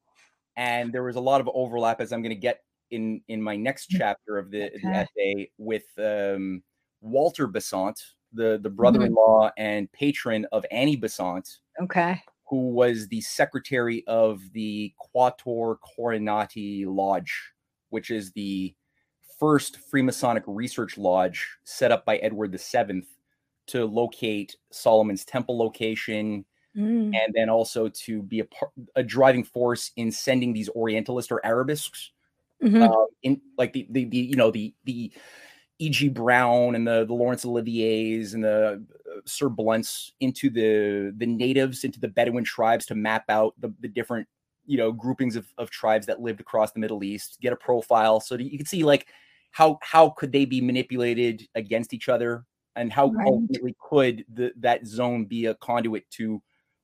[SPEAKER 3] And there was a lot of overlap, as I'm going to get in, in my next chapter of the, okay. the essay, with um, Walter Besant, the, the brother-in-law mm-hmm. and patron of Annie Besant.
[SPEAKER 2] Okay.
[SPEAKER 3] Who was the secretary of the Quattuor Coronati Lodge, which is the first Freemasonic research lodge set up by Edward the Seventh to locate Solomon's Temple location, mm. and then also to be a, a driving force in sending these Orientalists or Arabists, mm-hmm. uh, in like the, the the you know the the E G Brown and the the Laurence Oliviers and the uh, Sir Blunts into the the natives, into the Bedouin tribes, to map out the, the different, you know, groupings of, of tribes that lived across the Middle East, get a profile so that you can see like how how could they be manipulated against each other, and how right. ultimately could the, that zone be a conduit to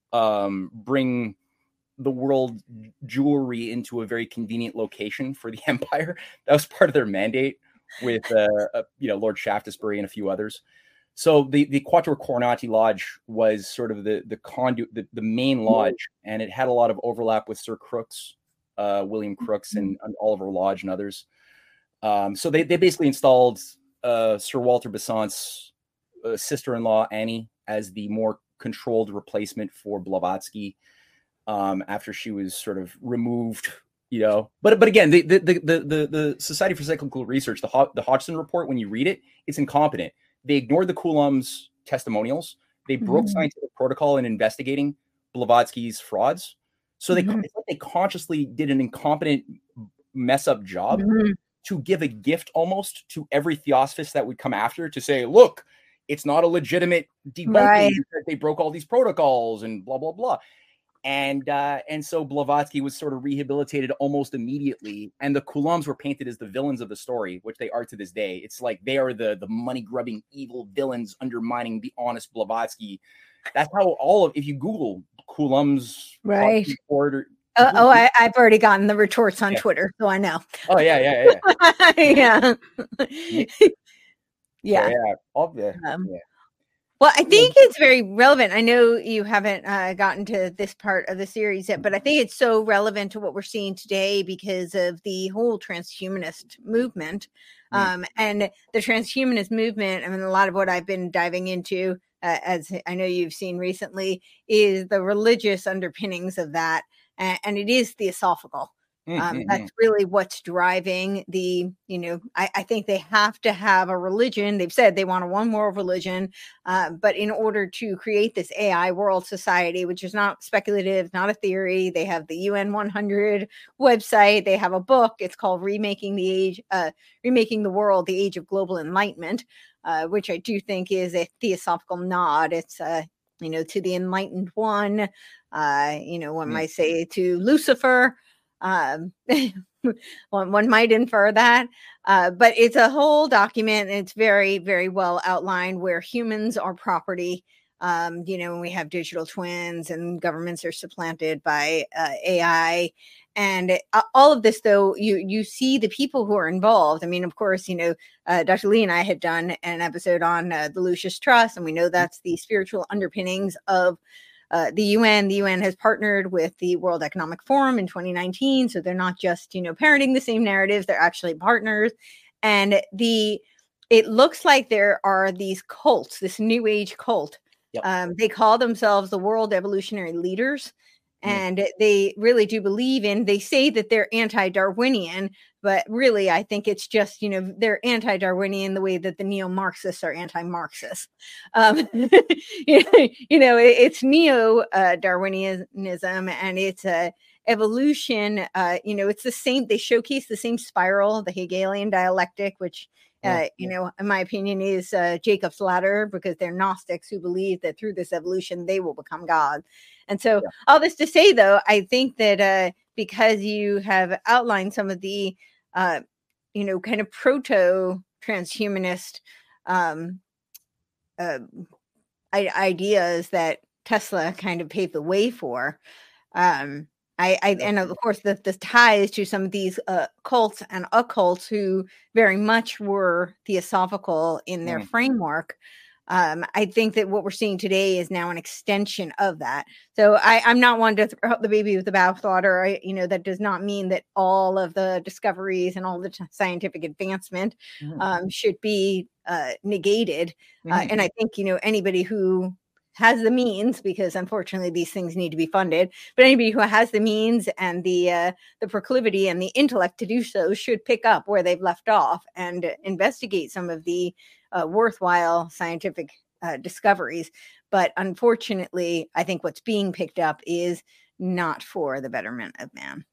[SPEAKER 3] um, bring the world jewelry into a very convenient location for the empire. That was part of their mandate, with uh, uh, you know, Lord Shaftesbury and a few others. So the the Quattuor Coronati Lodge was sort of the the conduit, the, the main lodge, and it had a lot of overlap with Sir Crooks, uh, William Crooks, and, and Oliver Lodge and others. Um, so they they basically installed uh, Sir Walter Besant's uh, sister-in-law Annie as the more controlled replacement for Blavatsky, um, after she was sort of removed. You know, but but again, the the the the, the Society for Psychical Research, the Ho- the Hodgson report, when you read it, it's incompetent. They ignored the Coulombs' testimonials. They broke mm-hmm. scientific protocol in investigating Blavatsky's frauds. So they mm-hmm. it's like they consciously did an incompetent, mess up job mm-hmm. to give a gift almost to every theosophist that would come after, to say, look, it's not a legitimate debunking right. that they broke all these protocols and blah blah blah. And uh, and so Blavatsky was sort of rehabilitated almost immediately, and the Coulombs were painted as the villains of the story, which they are to this day. It's like they are the the money grubbing evil villains undermining the honest Blavatsky. That's how all of, if you Google Coulombs,
[SPEAKER 2] right? Or, uh, oh, I, I've already gotten the retorts on
[SPEAKER 3] yeah.
[SPEAKER 2] Twitter, so I know.
[SPEAKER 3] Oh yeah, yeah, yeah,
[SPEAKER 2] yeah, yeah.
[SPEAKER 3] yeah. yeah. All, yeah.
[SPEAKER 2] Um,
[SPEAKER 3] yeah.
[SPEAKER 2] Well, I think it's very relevant. I know you haven't uh, gotten to this part of the series yet, but I think it's so relevant to what we're seeing today because of the whole transhumanist movement. Um, and the transhumanist movement, I mean, a lot of what I've been diving into, uh, as I know you've seen recently, is the religious underpinnings of that. And, and it is theosophical. Um,
[SPEAKER 3] Mm-hmm.
[SPEAKER 2] that's really what's driving the, you know, I, I think they have to have a religion. They've said they want a one world religion. Uh, but in order to create this A I world society, which is not speculative, not a theory, they have the U N one hundred website. They have a book. It's called Remaking the Age, uh, Remaking the World, the Age of Global Enlightenment, uh, which I do think is a theosophical nod. It's, uh, you know, to the enlightened one, uh, you know, one
[SPEAKER 3] Mm.
[SPEAKER 2] might say to Lucifer. Um, one, one might infer that, uh, but it's a whole document. And it's very, very well outlined where humans are property. Um, you know, when we have digital twins and governments are supplanted by uh, A I, and uh, all of this, though, you you see the people who are involved. I mean, of course, you know, uh, Doctor Lee and I had done an episode on uh, the Lucis Trust, and we know that's the spiritual underpinnings of Uh, the U N. The U N has partnered with the World Economic Forum in twenty nineteen. So they're not just, you know, parroting the same narratives, they're actually partners. And the it looks like there are these cults, this new age cult.
[SPEAKER 3] Yep.
[SPEAKER 2] Um, they call themselves the World Evolutionary Leaders.
[SPEAKER 3] Mm.
[SPEAKER 2] And they really do believe in, they say that they're anti-Darwinian, but really, I think it's just, you know, they're anti-Darwinian the way that the neo-Marxists are anti-Marxist. Um, you know, it, it's neo-Darwinianism uh, and it's a uh, evolution. Uh, you know, it's the same, they showcase the same spiral, the Hegelian dialectic, which, uh, you know, in my opinion, is uh, Jacob's ladder, because they're Gnostics who believe that through this evolution, they will become God. And so, yeah. all this to say, though, I think that uh, because you have outlined some of the, uh, you know, kind of proto-transhumanist um, uh, I- ideas that Tesla kind of paved the way for, um, I, I and of course the, the ties to some of these uh, cults and occults who very much were theosophical in their mm. framework. Um, I think that what we're seeing today is now an extension of that. So I, I'm not one to throw out the baby with the bathwater. I, you know, that does not mean that all of the discoveries and all the t- scientific advancement mm. um, should be uh, negated. Mm. Uh, and I think, you know, anybody who has the means, because unfortunately these things need to be funded, but anybody who has the means and the uh, the proclivity and the intellect to do so should pick up where they've left off and investigate some of the uh, worthwhile scientific uh, discoveries. But unfortunately, I think what's being picked up is not for the betterment of man.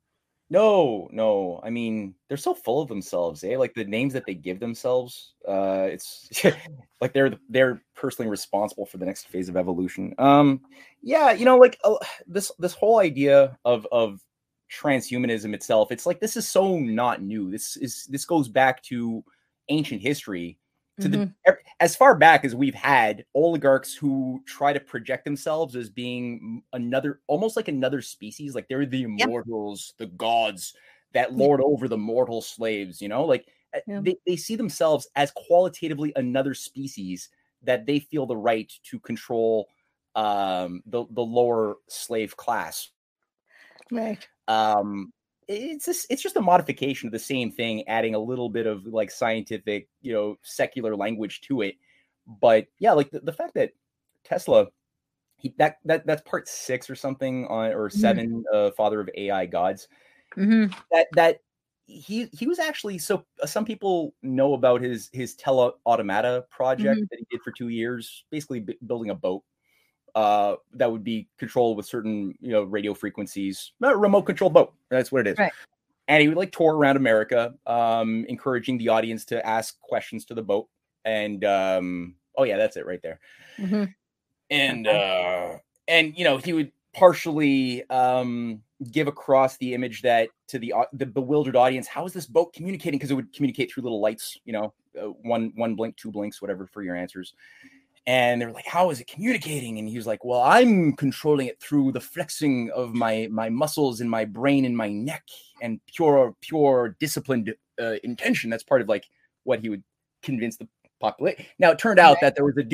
[SPEAKER 3] No, no. I mean, they're so full of themselves, eh? Like the names that they give themselves, uh, it's like they're they're personally responsible for the next phase of evolution. Um, yeah, you know, like uh, this this whole idea of of transhumanism itself, it's like this is so not new. This is this goes back to ancient history. To mm-hmm. the as far back as we've had oligarchs who try to project themselves as being another, almost like another species, like they're the immortals, yep. the gods that lord yep. over the mortal slaves, you know, like yep. they, they see themselves as qualitatively another species that they feel the right to control um, the, the lower slave class.
[SPEAKER 2] Right.
[SPEAKER 3] Um, It's just, it's just a modification of the same thing, adding a little bit of like scientific, you know, secular language to it. But yeah, like the, the fact that Tesla, he, that that that's part six or something on or seven, mm-hmm. uh, Father of A I Gods.
[SPEAKER 2] Mm-hmm.
[SPEAKER 3] That that he he was actually so. Uh, some people know about his his Tele Automata project mm-hmm. that he did for two years, basically b- building a boat. Uh, that would be controlled with certain, you know, radio frequencies, a remote control boat. That's what it is.
[SPEAKER 2] Right.
[SPEAKER 3] And he would like tour around America, um, encouraging the audience to ask questions to the boat. And, um, oh yeah, that's it right there.
[SPEAKER 2] Mm-hmm.
[SPEAKER 3] And, uh, and, you know, he would partially, um, give across the image that to the, uh, the bewildered audience, how is this boat communicating? Cause it would communicate through little lights, you know, uh, one, one blink, two blinks, whatever for your answers. And they're like, how is it communicating? And he was like, well, I'm controlling it through the flexing of my my muscles in my brain and my neck and pure, pure disciplined uh, intention. That's part of like what he would convince the population. Now, it turned out that there was a dude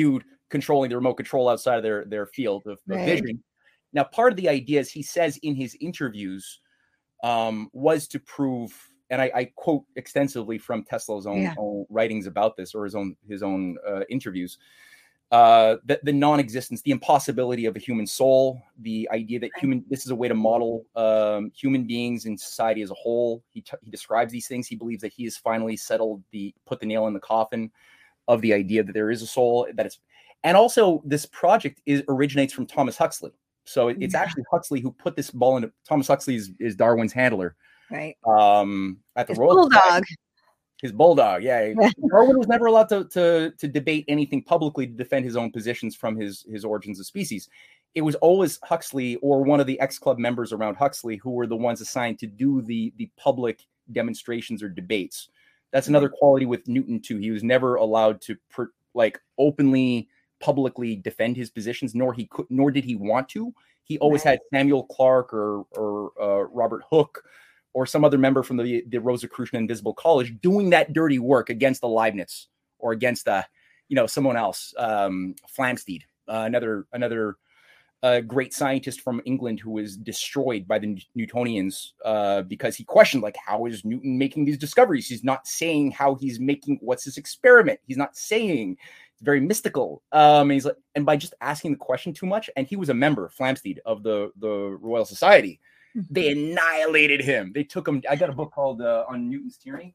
[SPEAKER 3] controlling the remote control outside of their, their field of,
[SPEAKER 2] Right.
[SPEAKER 3] of vision. Now, part of the idea, as he says in his interviews, um, was to prove, and I, I quote extensively from Tesla's own,
[SPEAKER 2] Yeah.
[SPEAKER 3] own writings about this, or his own his own uh, interviews, uh, the, the non-existence, the impossibility of a human soul, the idea that human this is a way to model um, human beings in society as a whole. He t- he describes these things. He believes that he has finally settled the put the nail in the coffin of the idea that there is a soul, that it's, and also this project is originates from Thomas Huxley. So it, it's
[SPEAKER 2] Yeah.
[SPEAKER 3] actually Huxley who put this ball into Thomas Huxley is, is Darwin's handler.
[SPEAKER 2] Right.
[SPEAKER 3] Um, at the
[SPEAKER 2] His
[SPEAKER 3] Royal
[SPEAKER 2] bulldog.
[SPEAKER 3] Society. His bulldog, yeah. Darwin was never allowed to, to to debate anything publicly to defend his own positions from his his origins of species. It was always Huxley or one of the X Club members around Huxley who were the ones assigned to do the the public demonstrations or debates. That's another quality with Newton too. He was never allowed to per, like openly, publicly defend his positions, nor he could, nor did he want to. He always
[SPEAKER 2] Right.
[SPEAKER 3] had Samuel Clarke or or uh, Robert Hooke or some other member from the, the Rosicrucian Invisible College doing that dirty work against the Leibniz or against uh, you know, someone else, um, Flamsteed, uh, another another uh, great scientist from England who was destroyed by the Newtonians uh, because he questioned, like, how is Newton making these discoveries? He's not saying how he's making, what's his experiment? He's not saying. It's very mystical. Um, and he's like, and by just asking the question too much, and he was a member, Flamsteed, of the the Royal Society. They annihilated him. They took him. I got a book called uh, On Newton's Tyranny,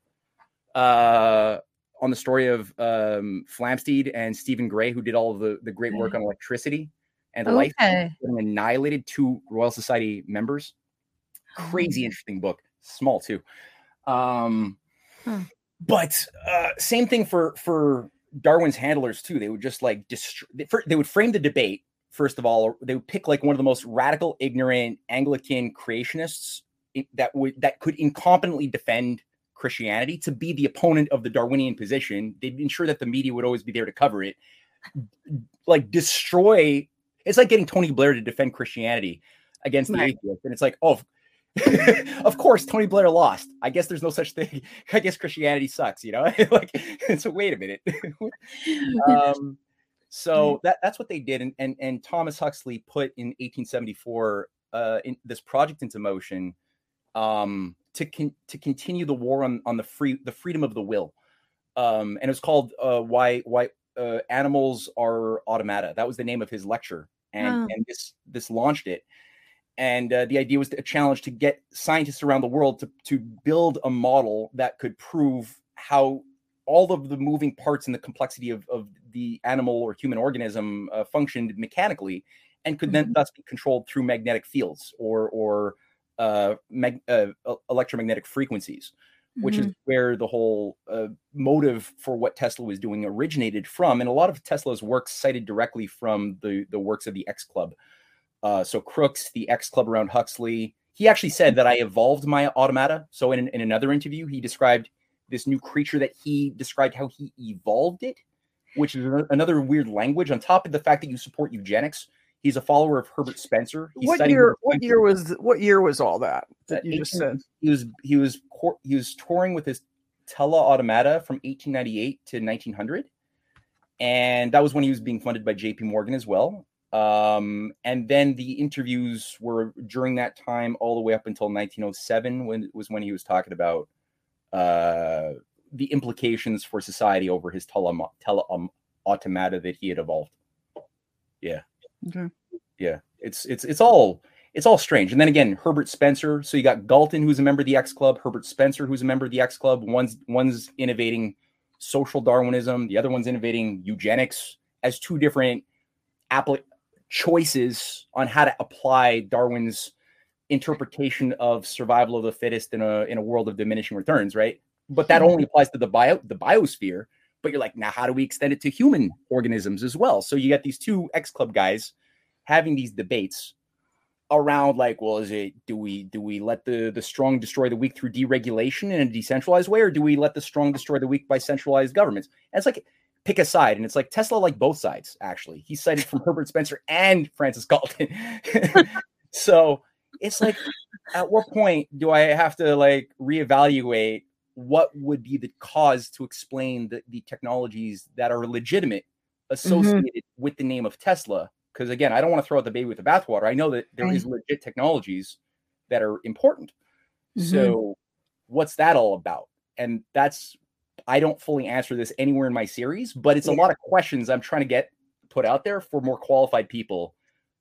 [SPEAKER 3] uh, on the story of um, Flamsteed and Stephen Gray, who did all of the, the great work on electricity and the life.
[SPEAKER 2] Okay.
[SPEAKER 3] Getting annihilated, two Royal Society members. Crazy interesting book. Small too. Um,
[SPEAKER 2] Hmm.
[SPEAKER 3] But uh, same thing for for Darwin's handlers too. They would just like destroy. They would frame the debate. First of all, they would pick like one of the most radical, ignorant Anglican creationists that would that could incompetently defend Christianity to be the opponent of the Darwinian position. They'd ensure that the media would always be there to cover it. Like destroy. It's like getting Tony Blair to defend Christianity against the
[SPEAKER 2] Right.
[SPEAKER 3] atheists, and it's like, oh, of course, Tony Blair lost. I guess there's no such thing. I guess Christianity sucks, you know. Like, so wait a minute. um, So that, that's what they did. And, and, and Thomas Huxley put in eighteen seventy-four uh, in this project into motion um, to con- to continue the war on, on the free the freedom of the will. Um, and it was called uh, Why Why uh, Animals Are Automata. That was the name of his lecture. And,
[SPEAKER 2] Oh.
[SPEAKER 3] and this this launched it. And uh, the idea was to, a challenge to get scientists around the world to, to build a model that could prove how all of the moving parts and the complexity of, of the animal or human organism uh, functioned mechanically and could then
[SPEAKER 2] Mhm.
[SPEAKER 3] thus be controlled through magnetic fields or, or uh, mag- uh, electromagnetic frequencies, which
[SPEAKER 2] Mhm.
[SPEAKER 3] is where the whole uh, motive for what Tesla was doing originated from. And a lot of Tesla's works cited directly from the, the works of the X Club. Uh, so Crookes, the X Club around Huxley, he actually said that I evolved my automata. So in, in another interview, he described this new creature that he described how he evolved it, which is another weird language. On top of the fact that you support eugenics, he's a follower of Herbert Spencer. He's
[SPEAKER 1] What
[SPEAKER 3] studying
[SPEAKER 1] year?
[SPEAKER 3] Herbert
[SPEAKER 1] What
[SPEAKER 3] Spencer.
[SPEAKER 1] year was? What year was all that that
[SPEAKER 3] Uh,
[SPEAKER 1] you just
[SPEAKER 3] eighteen
[SPEAKER 1] said?
[SPEAKER 3] He was he was cor- he was touring with his Tele Automata from eighteen ninety-eight to nineteen hundred, and that was when he was being funded by J P Morgan as well. Um, and then the interviews were during that time all the way up until nineteen oh seven, when it was when he was talking about uh, the implications for society over his tele, tele um, automata that he had evolved. Yeah.
[SPEAKER 1] Okay.
[SPEAKER 3] Yeah. It's it's it's all it's all strange. And then again, Herbert Spencer. So you got Galton, who's a member of the X Club, Herbert Spencer, who's a member of the X Club. One's one's innovating social Darwinism, the other one's innovating eugenics as two different appli- choices on how to apply Darwin's interpretation of survival of the fittest in a in a world of diminishing returns, right? But that only applies to the bio the biosphere. But you're like, now how do we extend it to human organisms as well? So you got these two X Club guys having these debates around, like, well, is it do we do we let the the strong destroy the weak through deregulation in a decentralized way, or do we let the strong destroy the weak by centralized governments? And it's like, pick a side. And it's like Tesla liked both sides, actually. He cited from Herbert Spencer and Francis Galton. So it's like, at what point do I have to like reevaluate what would be the cause to explain the, the technologies that are legitimate associated mm-hmm. with the name of Tesla. Because again, I don't want to throw out the baby with the bathwater. I know that there right. is legit technologies that are important. Mm-hmm. So what's that all about? And that's, I don't fully answer this anywhere in my series, but it's yeah. a lot of questions I'm trying to get put out there for more qualified people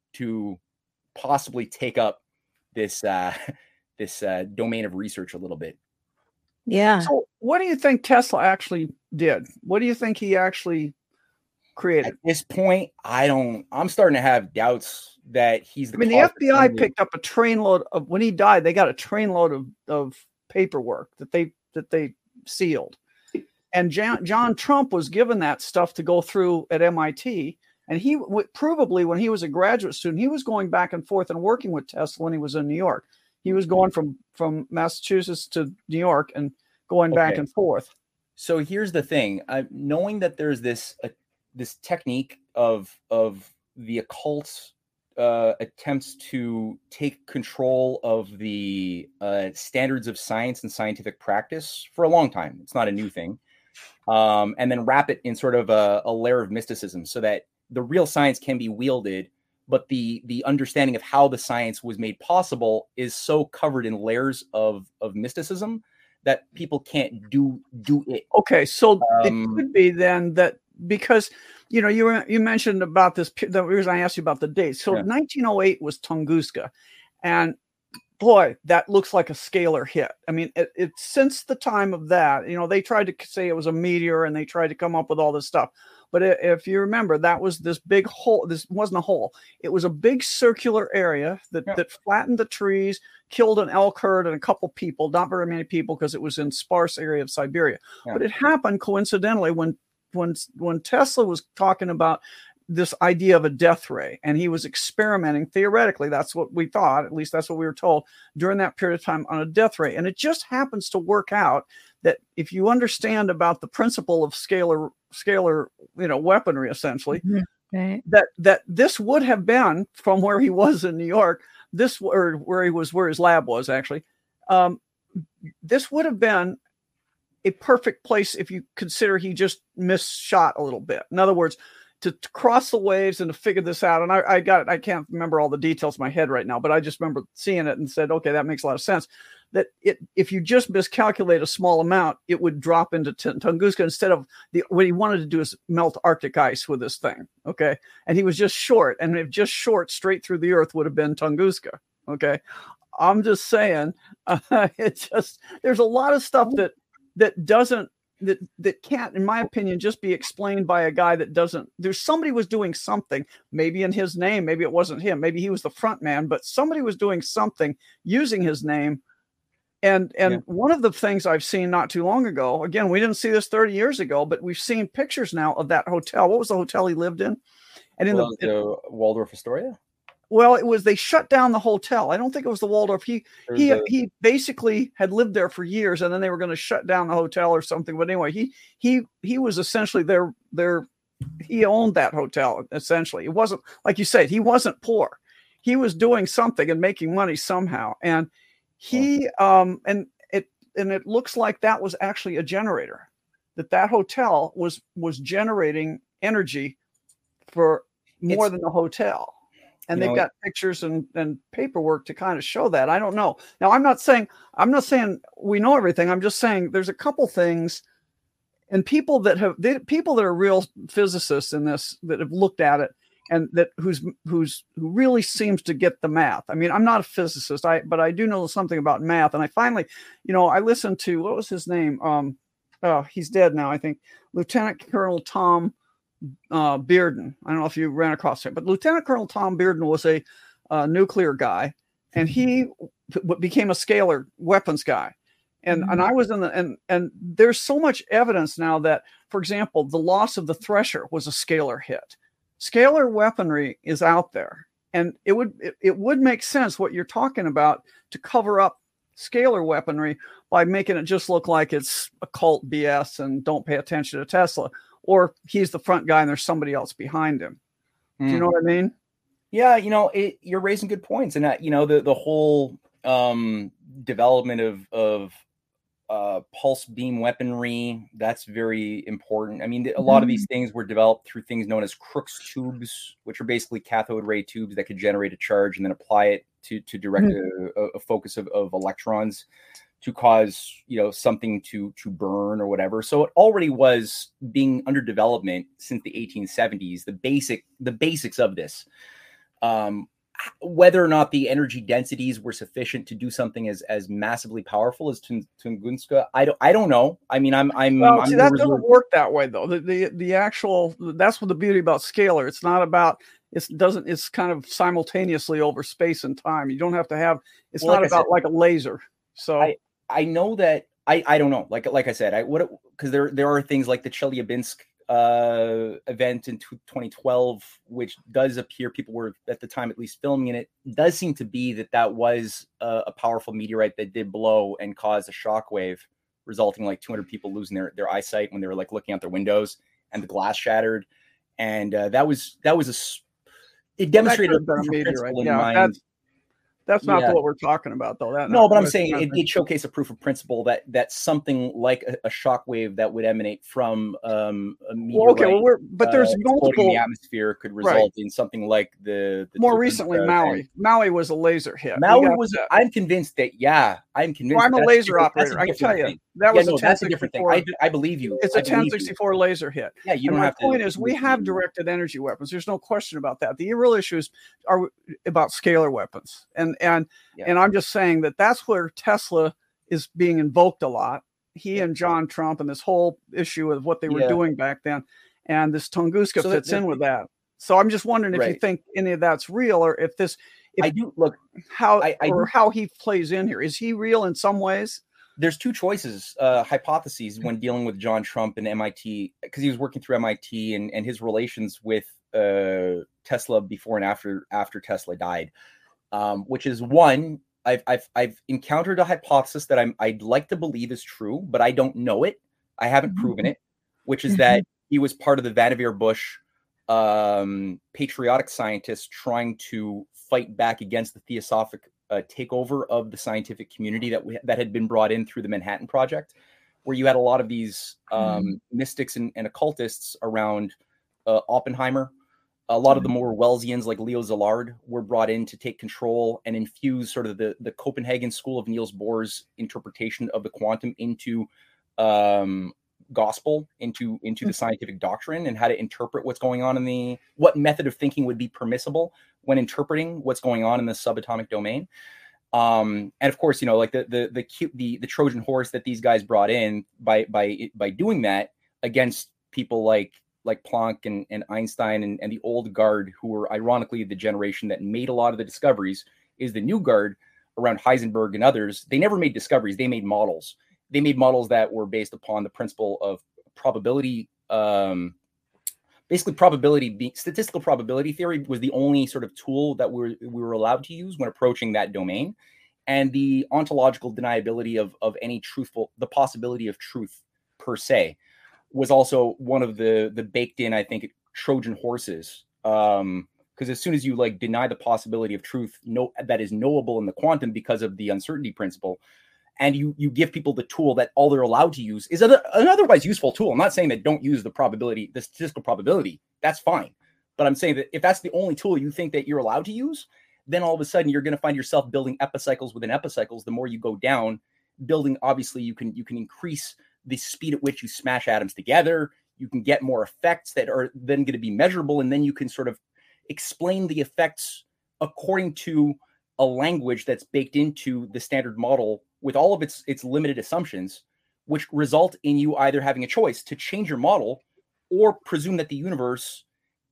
[SPEAKER 3] to possibly take up this, uh, this uh, domain of research a little bit.
[SPEAKER 2] Yeah.
[SPEAKER 1] So what do you think Tesla actually did? What do you think he actually created?
[SPEAKER 3] At this point, I don't, I'm starting to have doubts that he's the
[SPEAKER 1] I mean, the F B I picked up a trainload of, when he died, they got a trainload of, of paperwork that they, that they sealed. And John, John Trump was given that stuff to go through at M I T. And he w- probably, when he was a graduate student, he was going back and forth and working with Tesla when he was in New York. He was going from, from Massachusetts to New York and going back okay. and forth.
[SPEAKER 3] So here's the thing. Uh, knowing that there's this uh, this technique of of the occult uh, attempts to take control of the uh, standards of science and scientific practice for a long time. It's not a new thing. Um, and then wrap it in sort of a, a layer of mysticism so that the real science can be wielded, but the the understanding of how the science was made possible is so covered in layers of, of mysticism that people can't do do it.
[SPEAKER 1] Okay, so
[SPEAKER 3] um,
[SPEAKER 1] it could be then that because, you know, you were, you mentioned about this, the reason I asked you about the dates. So yeah. nineteen oh eight was Tunguska, and boy, that looks like a scalar hit. I mean, it, it since the time of that, you know, they tried to say it was a meteor and they tried to come up with all this stuff. But if you remember, that was this big hole. This wasn't a hole. It was a big circular area that, yeah. that flattened the trees, killed an elk herd and a couple people, not very many people because it was in sparse area of Siberia. Yeah. But it happened coincidentally when, when, when Tesla was talking about this idea of a death ray, and he was experimenting theoretically. That's what we thought, at least that's what we were told during that period of time on a death ray. And it just happens to work out that if you understand about the principle of scalar, scalar, you know, weaponry, essentially,
[SPEAKER 2] mm-hmm. right.
[SPEAKER 1] that, that this would have been from where he was in New York, this, or where he was, where his lab was actually, um, this would have been a perfect place if you consider he just misshot a little bit. In other words, To, to cross the waves and to figure this out. And I, I got it. I can't remember all the details in my head right now, but I just remember seeing it and said, okay, that makes a lot of sense. That it, if you just miscalculate a small amount, it would drop into t- Tunguska instead of the, what he wanted to do is melt Arctic ice with this thing. Okay. And he was just short, and if just short straight through the earth would have been Tunguska. Okay. I'm just saying, uh, it just, there's a lot of stuff that, that doesn't, that that can't, in my opinion, just be explained by a guy that doesn't, there's somebody was doing something, maybe in his name, maybe it wasn't him, maybe he was the front man, but somebody was doing something using his name. And, and yeah. one of the things I've seen not too long ago, again, we didn't see this thirty years ago, but we've seen pictures now of that hotel. What was the hotel he lived in? And in
[SPEAKER 3] well,
[SPEAKER 1] the,
[SPEAKER 3] the Waldorf Astoria?
[SPEAKER 1] Well, it was, they shut down the hotel. I don't think it was the Waldorf. He There's he a... he basically had lived there for years, and then they were going to shut down the hotel or something. But anyway, he he he was essentially their their he owned that hotel essentially. It wasn't like you said, he wasn't poor. He was doing something and making money somehow. And he oh. um and it and it looks like that was actually a generator. That that hotel was was generating energy for more it's... than the hotel. And you they've know, got pictures and, and paperwork to kind of show that. I don't know. Now, I'm not saying I'm not saying we know everything. I'm just saying there's a couple things, and people that have they, people that are real physicists in this that have looked at it and that who's who's who really seems to get the math. I mean, I'm not a physicist, I but I do know something about math. And I finally, you know, I listened to, what was his name? Um, oh, he's dead now, I think. Lieutenant Colonel Tom Uh, Bearden. I don't know if you ran across him, but Lieutenant Colonel Tom Bearden was a uh, nuclear guy, and he w- became a scalar weapons guy. And mm-hmm. and I was in the and and there's so much evidence now that, for example, the loss of the Thresher was a scalar hit. Scalar weaponry is out there, and it would it, it would make sense what you're talking about to cover up scalar weaponry by making it just look like it's occult B S and don't pay attention to Tesla. Or he's the front guy and there's somebody else behind him. Do you know what I mean?
[SPEAKER 3] Yeah, you know, it, you're raising good points. And, that, you know, the, the whole um, development of, of uh, pulse beam weaponry. That's very important. I mean, a lot of these things were developed through things known as Crookes tubes, which are basically cathode ray tubes that could generate a charge and then apply it to to direct mm-hmm. a, a focus of, of electrons to cause, you know, something to to burn or whatever. So it already was being under development since the eighteen seventies. The basic the basics of this. Um, whether or not the energy densities were sufficient to do something as as massively powerful as Tunguska, I don't I don't know. I mean, I'm I'm,
[SPEAKER 1] well,
[SPEAKER 3] I'm
[SPEAKER 1] see, that doesn't work that way though. The, the the actual that's what the beauty about scalar. It's not about it doesn't it's kind of simultaneously over space and time. You don't have to have it's well, not like about said, like a laser. So
[SPEAKER 3] I, I know that I I don't know. Like like I said, I what because there there are things like the Chelyabinsk uh event in twenty twelve, which does appear people were at the time at least filming in it. It does seem to be that that was a, a powerful meteorite that did blow and cause a shockwave, resulting in like two hundred people losing their their eyesight when they were like looking out their windows and the glass shattered. And uh, that was that was a it demonstrated
[SPEAKER 1] well, a meteorite. Yeah, mind. That's, That's not yeah. what we're talking about, though. That
[SPEAKER 3] no, but I'm saying it did showcase a proof of principle that that something like a, a shockwave that would emanate from um, a meteorite,
[SPEAKER 1] well, okay, well, we're, but there's
[SPEAKER 3] uh,
[SPEAKER 1] multiple
[SPEAKER 3] in the atmosphere could result right. in something like the, the
[SPEAKER 1] more recently uh, Maui. And Maui was a laser hit.
[SPEAKER 3] Maui was. That. I'm convinced that. Yeah, I'm convinced.
[SPEAKER 1] Well, I'm a laser operator. I can tell you
[SPEAKER 3] thing.
[SPEAKER 1] that
[SPEAKER 3] yeah,
[SPEAKER 1] was
[SPEAKER 3] no,
[SPEAKER 1] a
[SPEAKER 3] that's a different thing. I, I believe you.
[SPEAKER 1] It's
[SPEAKER 3] I
[SPEAKER 1] a ten sixty-four laser hit.
[SPEAKER 3] Yeah, you
[SPEAKER 1] and
[SPEAKER 3] don't
[SPEAKER 1] my
[SPEAKER 3] have
[SPEAKER 1] point
[SPEAKER 3] to.
[SPEAKER 1] is, we have directed energy weapons. There's no question about that. The real issues are about scalar weapons, and and yeah. and I'm just saying that that's where Tesla is being invoked a lot. He yeah. and John Trump and this whole issue of what they were yeah. doing back then, and this Tunguska so fits that, in with that. So I'm just wondering if right. you think any of that's real, or if this. If,
[SPEAKER 3] I do look
[SPEAKER 1] how
[SPEAKER 3] I, I
[SPEAKER 1] or
[SPEAKER 3] do,
[SPEAKER 1] how he plays in here. Is he real in some ways?
[SPEAKER 3] There's two choices, uh, hypotheses when dealing with John Trump and M I T, because he was working through M I T and, and his relations with uh, Tesla before and after after Tesla died, um, which is one, I've, I've I've encountered a hypothesis that I'm I'd like to believe is true, but I don't know it. I haven't mm-hmm. proven it, which is mm-hmm. that he was part of the Vannevar Bush um, patriotic scientists trying to fight back against the theosophic Uh, takeover of the scientific community that we, that had been brought in through the Manhattan Project, where you had a lot of these um, mm. mystics and, and occultists around uh, Oppenheimer. A lot mm. of the more Wellesians like Leo Szilard were brought in to take control and infuse sort of the, the Copenhagen school of Niels Bohr's interpretation of the quantum into um, gospel, into into mm. the scientific doctrine, and how to interpret what's going on in the, what method of thinking would be permissible when interpreting what's going on in the subatomic domain. Um, and of course, you know, like the, the, the, cute, the, the Trojan horse that these guys brought in by, by, by doing that against people like, like Planck and, and Einstein and, and the old guard, who were ironically the generation that made a lot of the discoveries, is the new guard around Heisenberg and others. They never made discoveries. They made models. They made models that were based upon the principle of probability, um, Basically, probability, being, statistical probability theory was the only sort of tool that we were, we were allowed to use when approaching that domain. And the ontological deniability of, of any truthful, the possibility of truth per se, was also one of the, the baked in, I think, Trojan horses. Um, because as soon as you like deny the possibility of truth, no, that is knowable in the quantum because of the uncertainty principle, and you you give people the tool that all they're allowed to use is a, an otherwise useful tool. I'm not saying that don't use the probability, the statistical probability. That's fine. But I'm saying that if that's the only tool you think that you're allowed to use, then all of a sudden you're going to find yourself building epicycles within epicycles. The more you go down building, obviously you can you can increase the speed at which you smash atoms together. You can get more effects that are then going to be measurable. And then you can sort of explain the effects according to a language that's baked into the standard model with all of its its limited assumptions, which result in you either having a choice to change your model or presume that the universe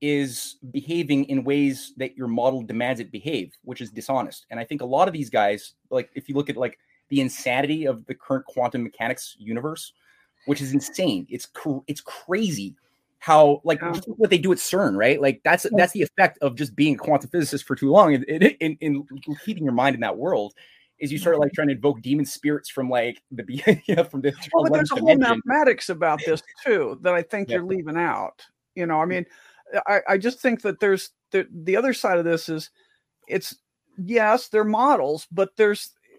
[SPEAKER 3] is behaving in ways that your model demands it behave, which is dishonest. And I think a lot of these guys, like if you look at like the insanity of the current quantum mechanics universe, which is insane. It's cr- it's crazy how like yeah. what they do at CERN, right? Like that's that's the effect of just being a quantum physicist for too long and in, in, in keeping your mind in that world. Is you start like trying to invoke demon spirits from like the you know, from the
[SPEAKER 1] well, but there's a whole mathematics about this too that I think yeah. you're leaving out. You know, I mean, I, I just think that there's the, the other side of this is it's yes, they're models, but there's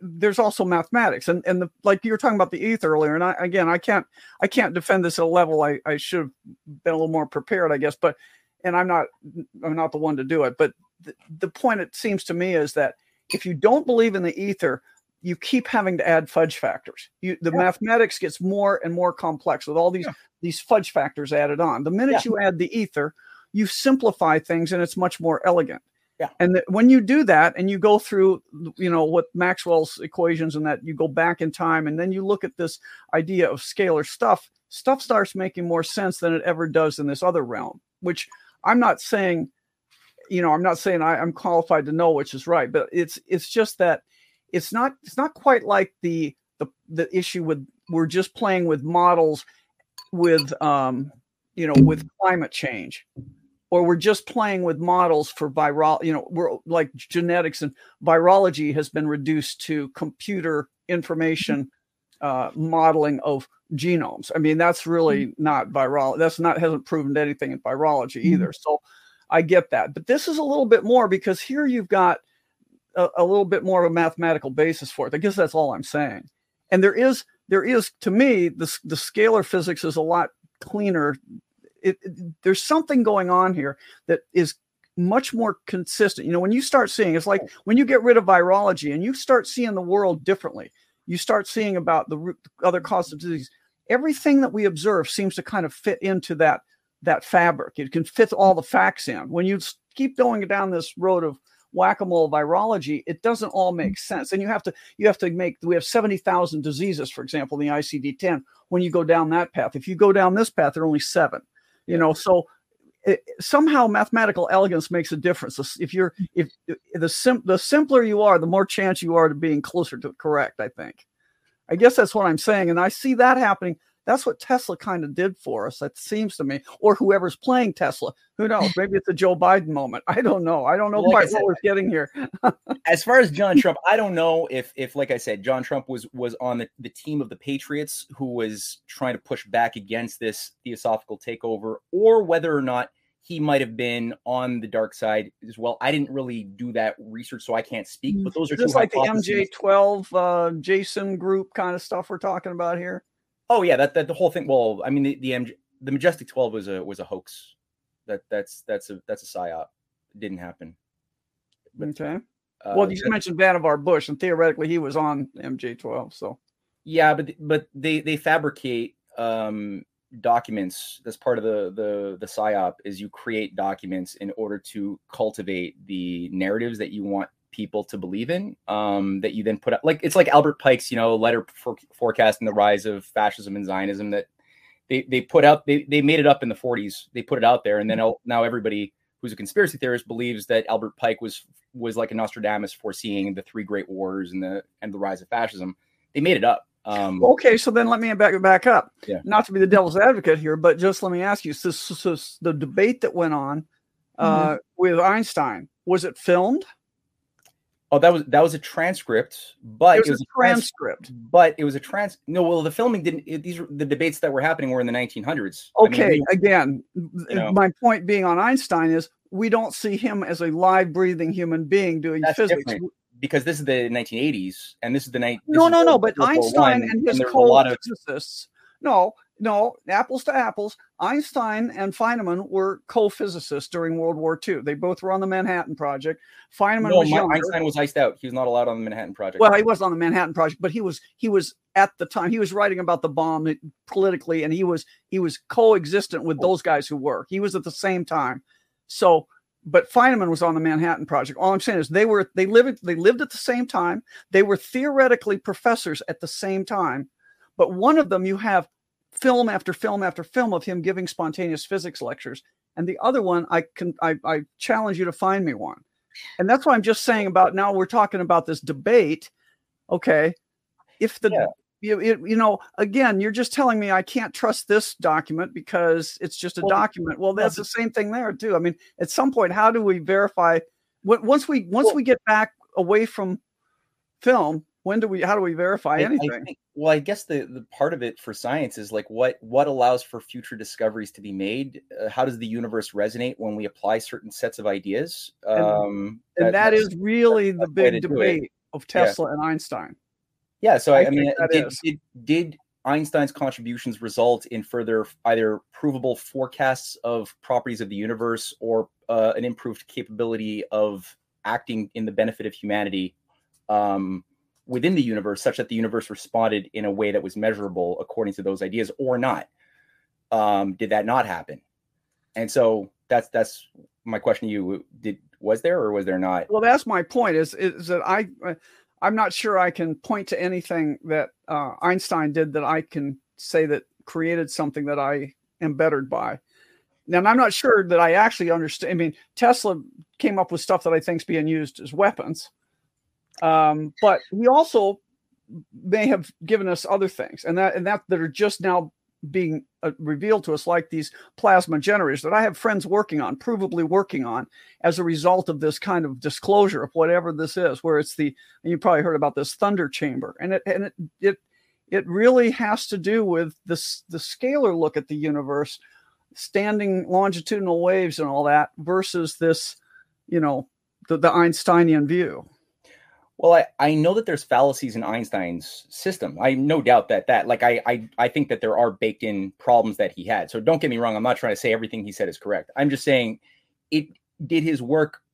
[SPEAKER 1] there's also mathematics, and and the, like you were talking about the ether earlier. And I, again, I can't I can't defend this at a level I, I should have been a little more prepared, I guess. But and I'm not I'm not the one to do it. But the, the point, it seems to me, is that if you don't believe in the ether, you keep having to add fudge factors. You, the yeah. mathematics gets more and more complex with all these yeah. these fudge factors added on. The minute yeah. you add the ether, you simplify things, and it's much more elegant.
[SPEAKER 3] Yeah.
[SPEAKER 1] And th- when you do that, and you go through, you know, what Maxwell's equations and that, you go back in time, and then you look at this idea of scalar stuff, stuff starts making more sense than it ever does in this other realm, which I'm not saying, you know, I'm not saying I, I'm qualified to know which is right, but it's, it's just that it's not, it's not quite like the, the, the issue with, we're just playing with models with, um, you know, with climate change. Or we're just playing with models for viral, you know, we're like genetics and virology has been reduced to computer information uh, modeling of genomes. I mean, that's really not viral. That's not, hasn't proven anything in virology either. So I get that. But this is a little bit more, because here you've got a, a little bit more of a mathematical basis for it. I guess that's all I'm saying. And there is, there is, to me, the, the scalar physics is a lot cleaner. It, it, there's something going on here that is much more consistent. You know, when you start seeing, it's like when you get rid of virology and you start seeing the world differently, you start seeing about the root, other causes of disease. Everything that we observe seems to kind of fit into that, that fabric. It can fit all the facts in. When you keep going down this road of whack-a-mole virology, it doesn't all make sense. And you have to, you have to make, we have seventy thousand diseases, for example, in the I C D ten. When you go down that path, if you go down this path, there are only seven. You know, so it, somehow mathematical elegance makes a difference. If you're, if, if the sim, the simpler you are, the more chance you are to being closer to correct, I think. I guess that's what I'm saying. And I see that happening. That's what Tesla kind of did for us, it seems to me, or whoever's playing Tesla. Who knows? Maybe it's a Joe Biden moment. I don't know. I don't know
[SPEAKER 3] well,
[SPEAKER 1] quite
[SPEAKER 3] like said,
[SPEAKER 1] what we're getting here.
[SPEAKER 3] As far as John Trump, I don't know if, if like I said, John Trump was was on the, the team of the Patriots who was trying to push back against this theosophical takeover, or whether or not he might have been on the dark side as well. I didn't really do that research, so I can't speak. But those are
[SPEAKER 1] just
[SPEAKER 3] two
[SPEAKER 1] like the M J twelve uh, Jason group kind of stuff we're talking about here.
[SPEAKER 3] Oh yeah, that, that the whole thing. Well, I mean, the the, M J, the Majestic twelve was a was a hoax. That that's that's a that's a psyop. It didn't happen.
[SPEAKER 1] But, okay. Uh, well, you that, mentioned Vannevar Bush, and theoretically he was on M J twelve. So
[SPEAKER 3] yeah, but but they they fabricate um, documents. That's part of the the the psyop. Is you create documents in order to cultivate the narratives that you want people to believe in, um, that you then put up. Like it's like Albert Pike's, you know, letter for forecasting the rise of fascism and Zionism that they they put out. They they made it up in the forties. They put it out there, and then now everybody who's a conspiracy theorist believes that Albert Pike was was like a Nostradamus foreseeing the three great wars and the and the rise of fascism. They made it up. Um,
[SPEAKER 1] okay, so then let me back back up.
[SPEAKER 3] Yeah. Not
[SPEAKER 1] to be the devil's advocate here, but just let me ask you: so, so, so the debate that went on uh, mm-hmm. with Einstein, was it filmed?
[SPEAKER 3] Oh, that was that was a transcript, but
[SPEAKER 1] it was,
[SPEAKER 3] it was
[SPEAKER 1] a transcript.
[SPEAKER 3] Trans- but it was a trans. No, well, the filming didn't. It, these the debates that were happening were in the nineteen hundreds.
[SPEAKER 1] Okay, I mean, we,
[SPEAKER 3] again,
[SPEAKER 1] you know, my point being on Einstein is we don't see him as a live, breathing human being doing
[SPEAKER 3] that's
[SPEAKER 1] physics.
[SPEAKER 3] Different, because this is the nineteen eighties, and this is the night.
[SPEAKER 1] No, no, no. But Einstein and his co-physicists. No, no. Apples to apples. Einstein and Feynman were co-physicists during World War Two. They both were on the Manhattan Project. Feynman
[SPEAKER 3] no,
[SPEAKER 1] was
[SPEAKER 3] my,
[SPEAKER 1] younger.
[SPEAKER 3] Einstein was iced out. He was not allowed on the Manhattan Project.
[SPEAKER 1] Well, he was on the Manhattan Project, but he was he was at the time he was writing about the bomb politically, and he was he was coexistent with those guys who were. He was at the same time. So, but Feynman was on the Manhattan Project. All I'm saying is they were they lived they lived at the same time. They were theoretically professors at the same time. But one of them, you have film after film after film of him giving spontaneous physics lectures, and the other one, I can I, I challenge you to find me one. And that's what I'm just saying about now. We're talking about this debate. Okay, if the yeah. you, it, you know again, you're just telling me I can't trust this document because it's just a well, document. Well, that's well, the same thing there too. I mean, at some point, how do we verify? Once we once well, we get back away from film, when do we? How do we verify
[SPEAKER 3] I,
[SPEAKER 1] anything?
[SPEAKER 3] I think, well, I guess the, the part of it for science is like what what allows for future discoveries to be made. Uh, how does the universe resonate when we apply certain sets of ideas? Um,
[SPEAKER 1] and that, and that is really the big debate. of Tesla yeah. and Einstein.
[SPEAKER 3] Yeah. So, I, I mean, did, did, did Einstein's contributions result in further either provable forecasts of properties of the universe or uh, an improved capability of acting in the benefit of humanity um, within the universe, such that the universe responded in a way that was measurable according to those ideas, or not? Um, did that not happen? And so that's that's my question to you. Did was there or was there not?
[SPEAKER 1] Well, that's my point. Is is that I I'm not sure I can point to anything that uh, Einstein did that I can say that created something that I am bettered by. Now, I'm not sure that I actually understand. I mean, Tesla came up with stuff that I think is being used as weapons, um, but he also may have given us other things, and that and that that are just now being uh, revealed to us, like these plasma generators that I have friends working on, provably working on, as a result of this kind of disclosure of whatever this is, where it's the, and you probably heard about this thunder chamber, and it and it it it really has to do with this the scalar look at the universe, standing longitudinal waves and all that, versus this, you know, the, the Einsteinian view.
[SPEAKER 3] Well, I, I know that there's fallacies in Einstein's system. I no doubt that that like I, I I think that there are baked in problems that he had. So don't get me wrong. I'm not trying to say everything he said is correct. I'm just saying it did his work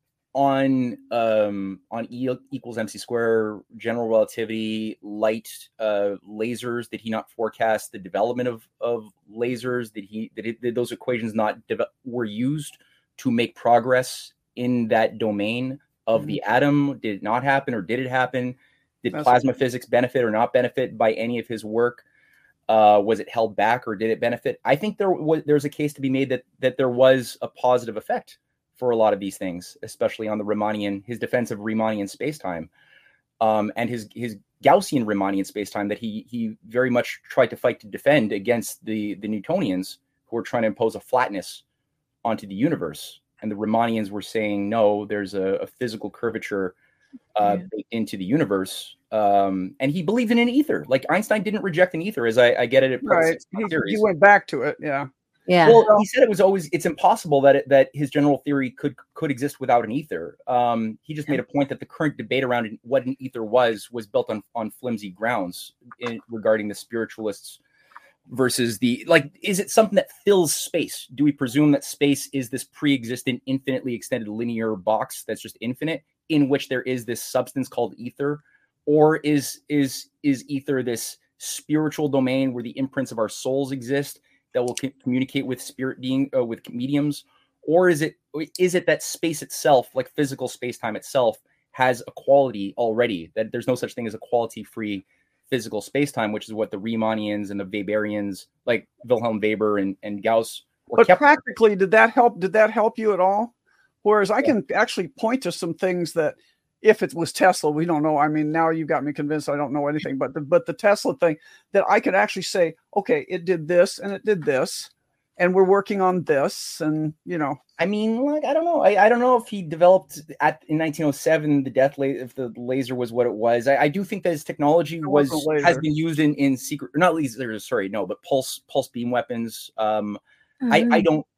[SPEAKER 3] on um on E equals M C square, general relativity, light, uh, lasers. Did he not forecast the development of of lasers? Did he did, it, did those equations not de- were used to make progress in that domain of the atom? Did it not happen, or did it happen? Did That's plasma right. physics benefit or not benefit by any of his work? Uh, was it held back, or did it benefit? I think there was there's a case to be made that that there was a positive effect for a lot of these things, especially on the Riemannian, his defense of Riemannian spacetime, um, and his his Gaussian Riemannian spacetime that he he very much tried to fight to defend against the the Newtonians, who were trying to impose a flatness onto the universe. And the Riemannians were saying, no, there's a, a physical curvature uh, yeah. into the universe. Um, and he believed in an ether. Like Einstein didn't reject an ether, as I, I get it. At
[SPEAKER 1] right. He, he went back to it. Yeah.
[SPEAKER 2] Yeah.
[SPEAKER 3] Well, he said it was always, it's impossible that it, that his general theory could could exist without an ether. Um, he just yeah. made a point that the current debate around what an ether was was built on, on flimsy grounds in, regarding the spiritualists versus the, like, is it something that fills space? Do we presume that space is this pre-existent, infinitely extended linear box that's just infinite, in which there is this substance called ether? Or is is is ether this spiritual domain where the imprints of our souls exist that will c- communicate with spirit being uh, with mediums? Or is it is it that space itself, like physical space-time itself, has a quality already, that there's no such thing as a quality-free physical space-time, which is what the Riemannians and the Weberians, like Wilhelm Weber and, and Gauss, were
[SPEAKER 1] but
[SPEAKER 3] kept-
[SPEAKER 1] practically, did that help? Did that help you at all? Whereas I can actually point to some things that, if it was Tesla, we don't know. I mean, now you've got me convinced I don't know anything, but the, but the Tesla thing, that I could actually say, okay, it did this and it did this, and we're working on this, and you know.
[SPEAKER 3] I mean, like, I don't know. I, I don't know if he developed at in nineteen oh seven the death laser, if the laser was what it was. I, I do think that his technology was has been used in, in secret, not lasers, sorry, no, but pulse pulse beam weapons. Um, mm-hmm. I I don't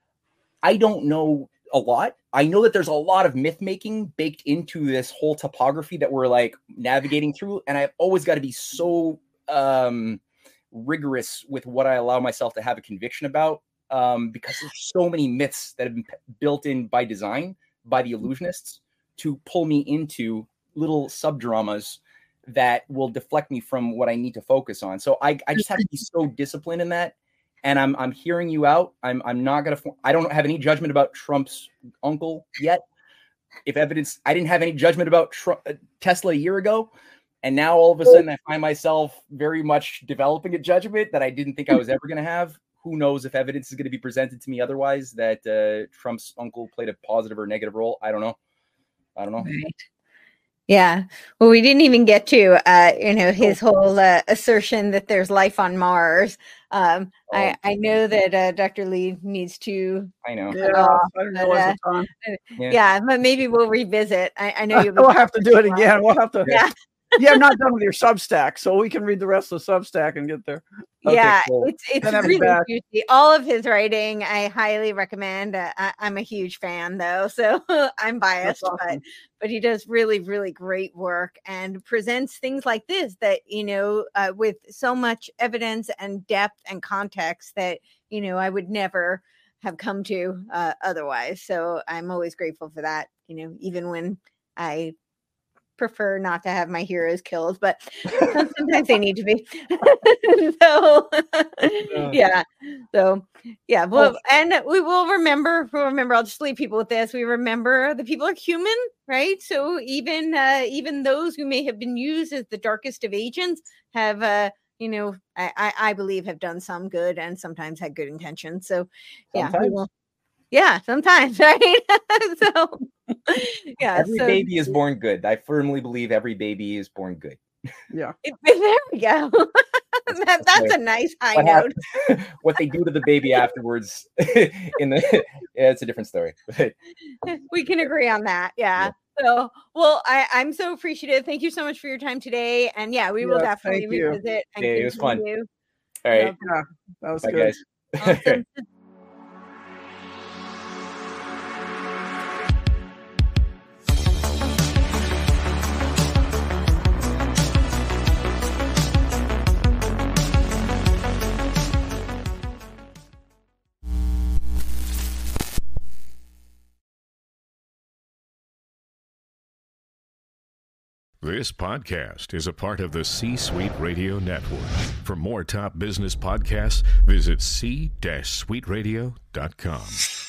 [SPEAKER 3] I don't know a lot. I know that there's a lot of myth making baked into this whole topography that we're like navigating through, and I've always got to be so um, rigorous with what I allow myself to have a conviction about. Um, because there's so many myths that have been p- built in by design by the illusionists to pull me into little subdramas that will deflect me from what I need to focus on. So I, I just have to be so disciplined in that. And I'm I'm hearing you out. I'm I'm not gonna. I don't have any judgment about Trump's uncle yet. If evidence, I didn't have any judgment about Trump, uh, Tesla a year ago, and now all of a sudden I find myself very much developing a judgment that I didn't think I was ever gonna have. Who knows if evidence is going to be presented to me otherwise that uh, Trump's uncle played a positive or negative role? I don't know. I don't know.
[SPEAKER 2] Right. Yeah. Well, we didn't even get to, uh, you know, his whole uh, assertion that there's life on Mars. Um, oh, I, I know that uh, Doctor Lee needs to.
[SPEAKER 3] I know.
[SPEAKER 1] Yeah, off, I don't know but, uh,
[SPEAKER 2] yeah. yeah, but maybe we'll revisit. I, I know you'll
[SPEAKER 1] we'll have to do it again. We'll have to.
[SPEAKER 2] Yeah.
[SPEAKER 1] Yeah, I'm not done with your Substack, so we can read the rest of the Substack and get there.
[SPEAKER 3] Okay,
[SPEAKER 2] Yeah,
[SPEAKER 3] cool.
[SPEAKER 2] it's it's
[SPEAKER 1] Then have it
[SPEAKER 2] really
[SPEAKER 1] back.
[SPEAKER 2] juicy. All of his writing, I highly recommend. Uh, I, I'm a huge fan, though, so I'm biased,
[SPEAKER 1] awesome.
[SPEAKER 2] but but he does really, really great work and presents things like this that you know uh, with so much evidence and depth and context that you know I would never have come to uh, otherwise. So I'm always grateful for that. You know, even when I prefer not to have my heroes killed, but sometimes they need to be. so yeah. So yeah. Well, and we will remember, we'll remember, I'll just leave people with this. We remember the people are human, right? So even uh, even those who may have been used as the darkest of agents have uh, you know, I, I, I believe have done some good and sometimes had good intentions. So yeah,
[SPEAKER 3] Sometimes.
[SPEAKER 2] we will. Yeah, sometimes, right? so yeah,
[SPEAKER 3] every
[SPEAKER 2] so,
[SPEAKER 3] baby is born good. I firmly believe every baby is born good.
[SPEAKER 1] Yeah.
[SPEAKER 2] It, there we go. that, that's a nice high
[SPEAKER 3] What,
[SPEAKER 2] note.
[SPEAKER 3] hap- what they do to the baby afterwards, in the yeah, it's a different story.
[SPEAKER 2] We can agree on that. Yeah. yeah. So, well, I, I'm so appreciative. Thank you so much for your time today. And yeah, we will
[SPEAKER 1] Yes,
[SPEAKER 2] definitely
[SPEAKER 1] thank you.
[SPEAKER 2] revisit and
[SPEAKER 3] Yeah, it was fun.
[SPEAKER 2] continue.
[SPEAKER 3] All right.
[SPEAKER 1] Yeah, that was
[SPEAKER 3] Bye,
[SPEAKER 1] good.
[SPEAKER 3] guys.
[SPEAKER 2] Awesome.
[SPEAKER 4] This podcast is a part of the C-Suite Radio Network. For more top business podcasts, visit c suite radio dot com.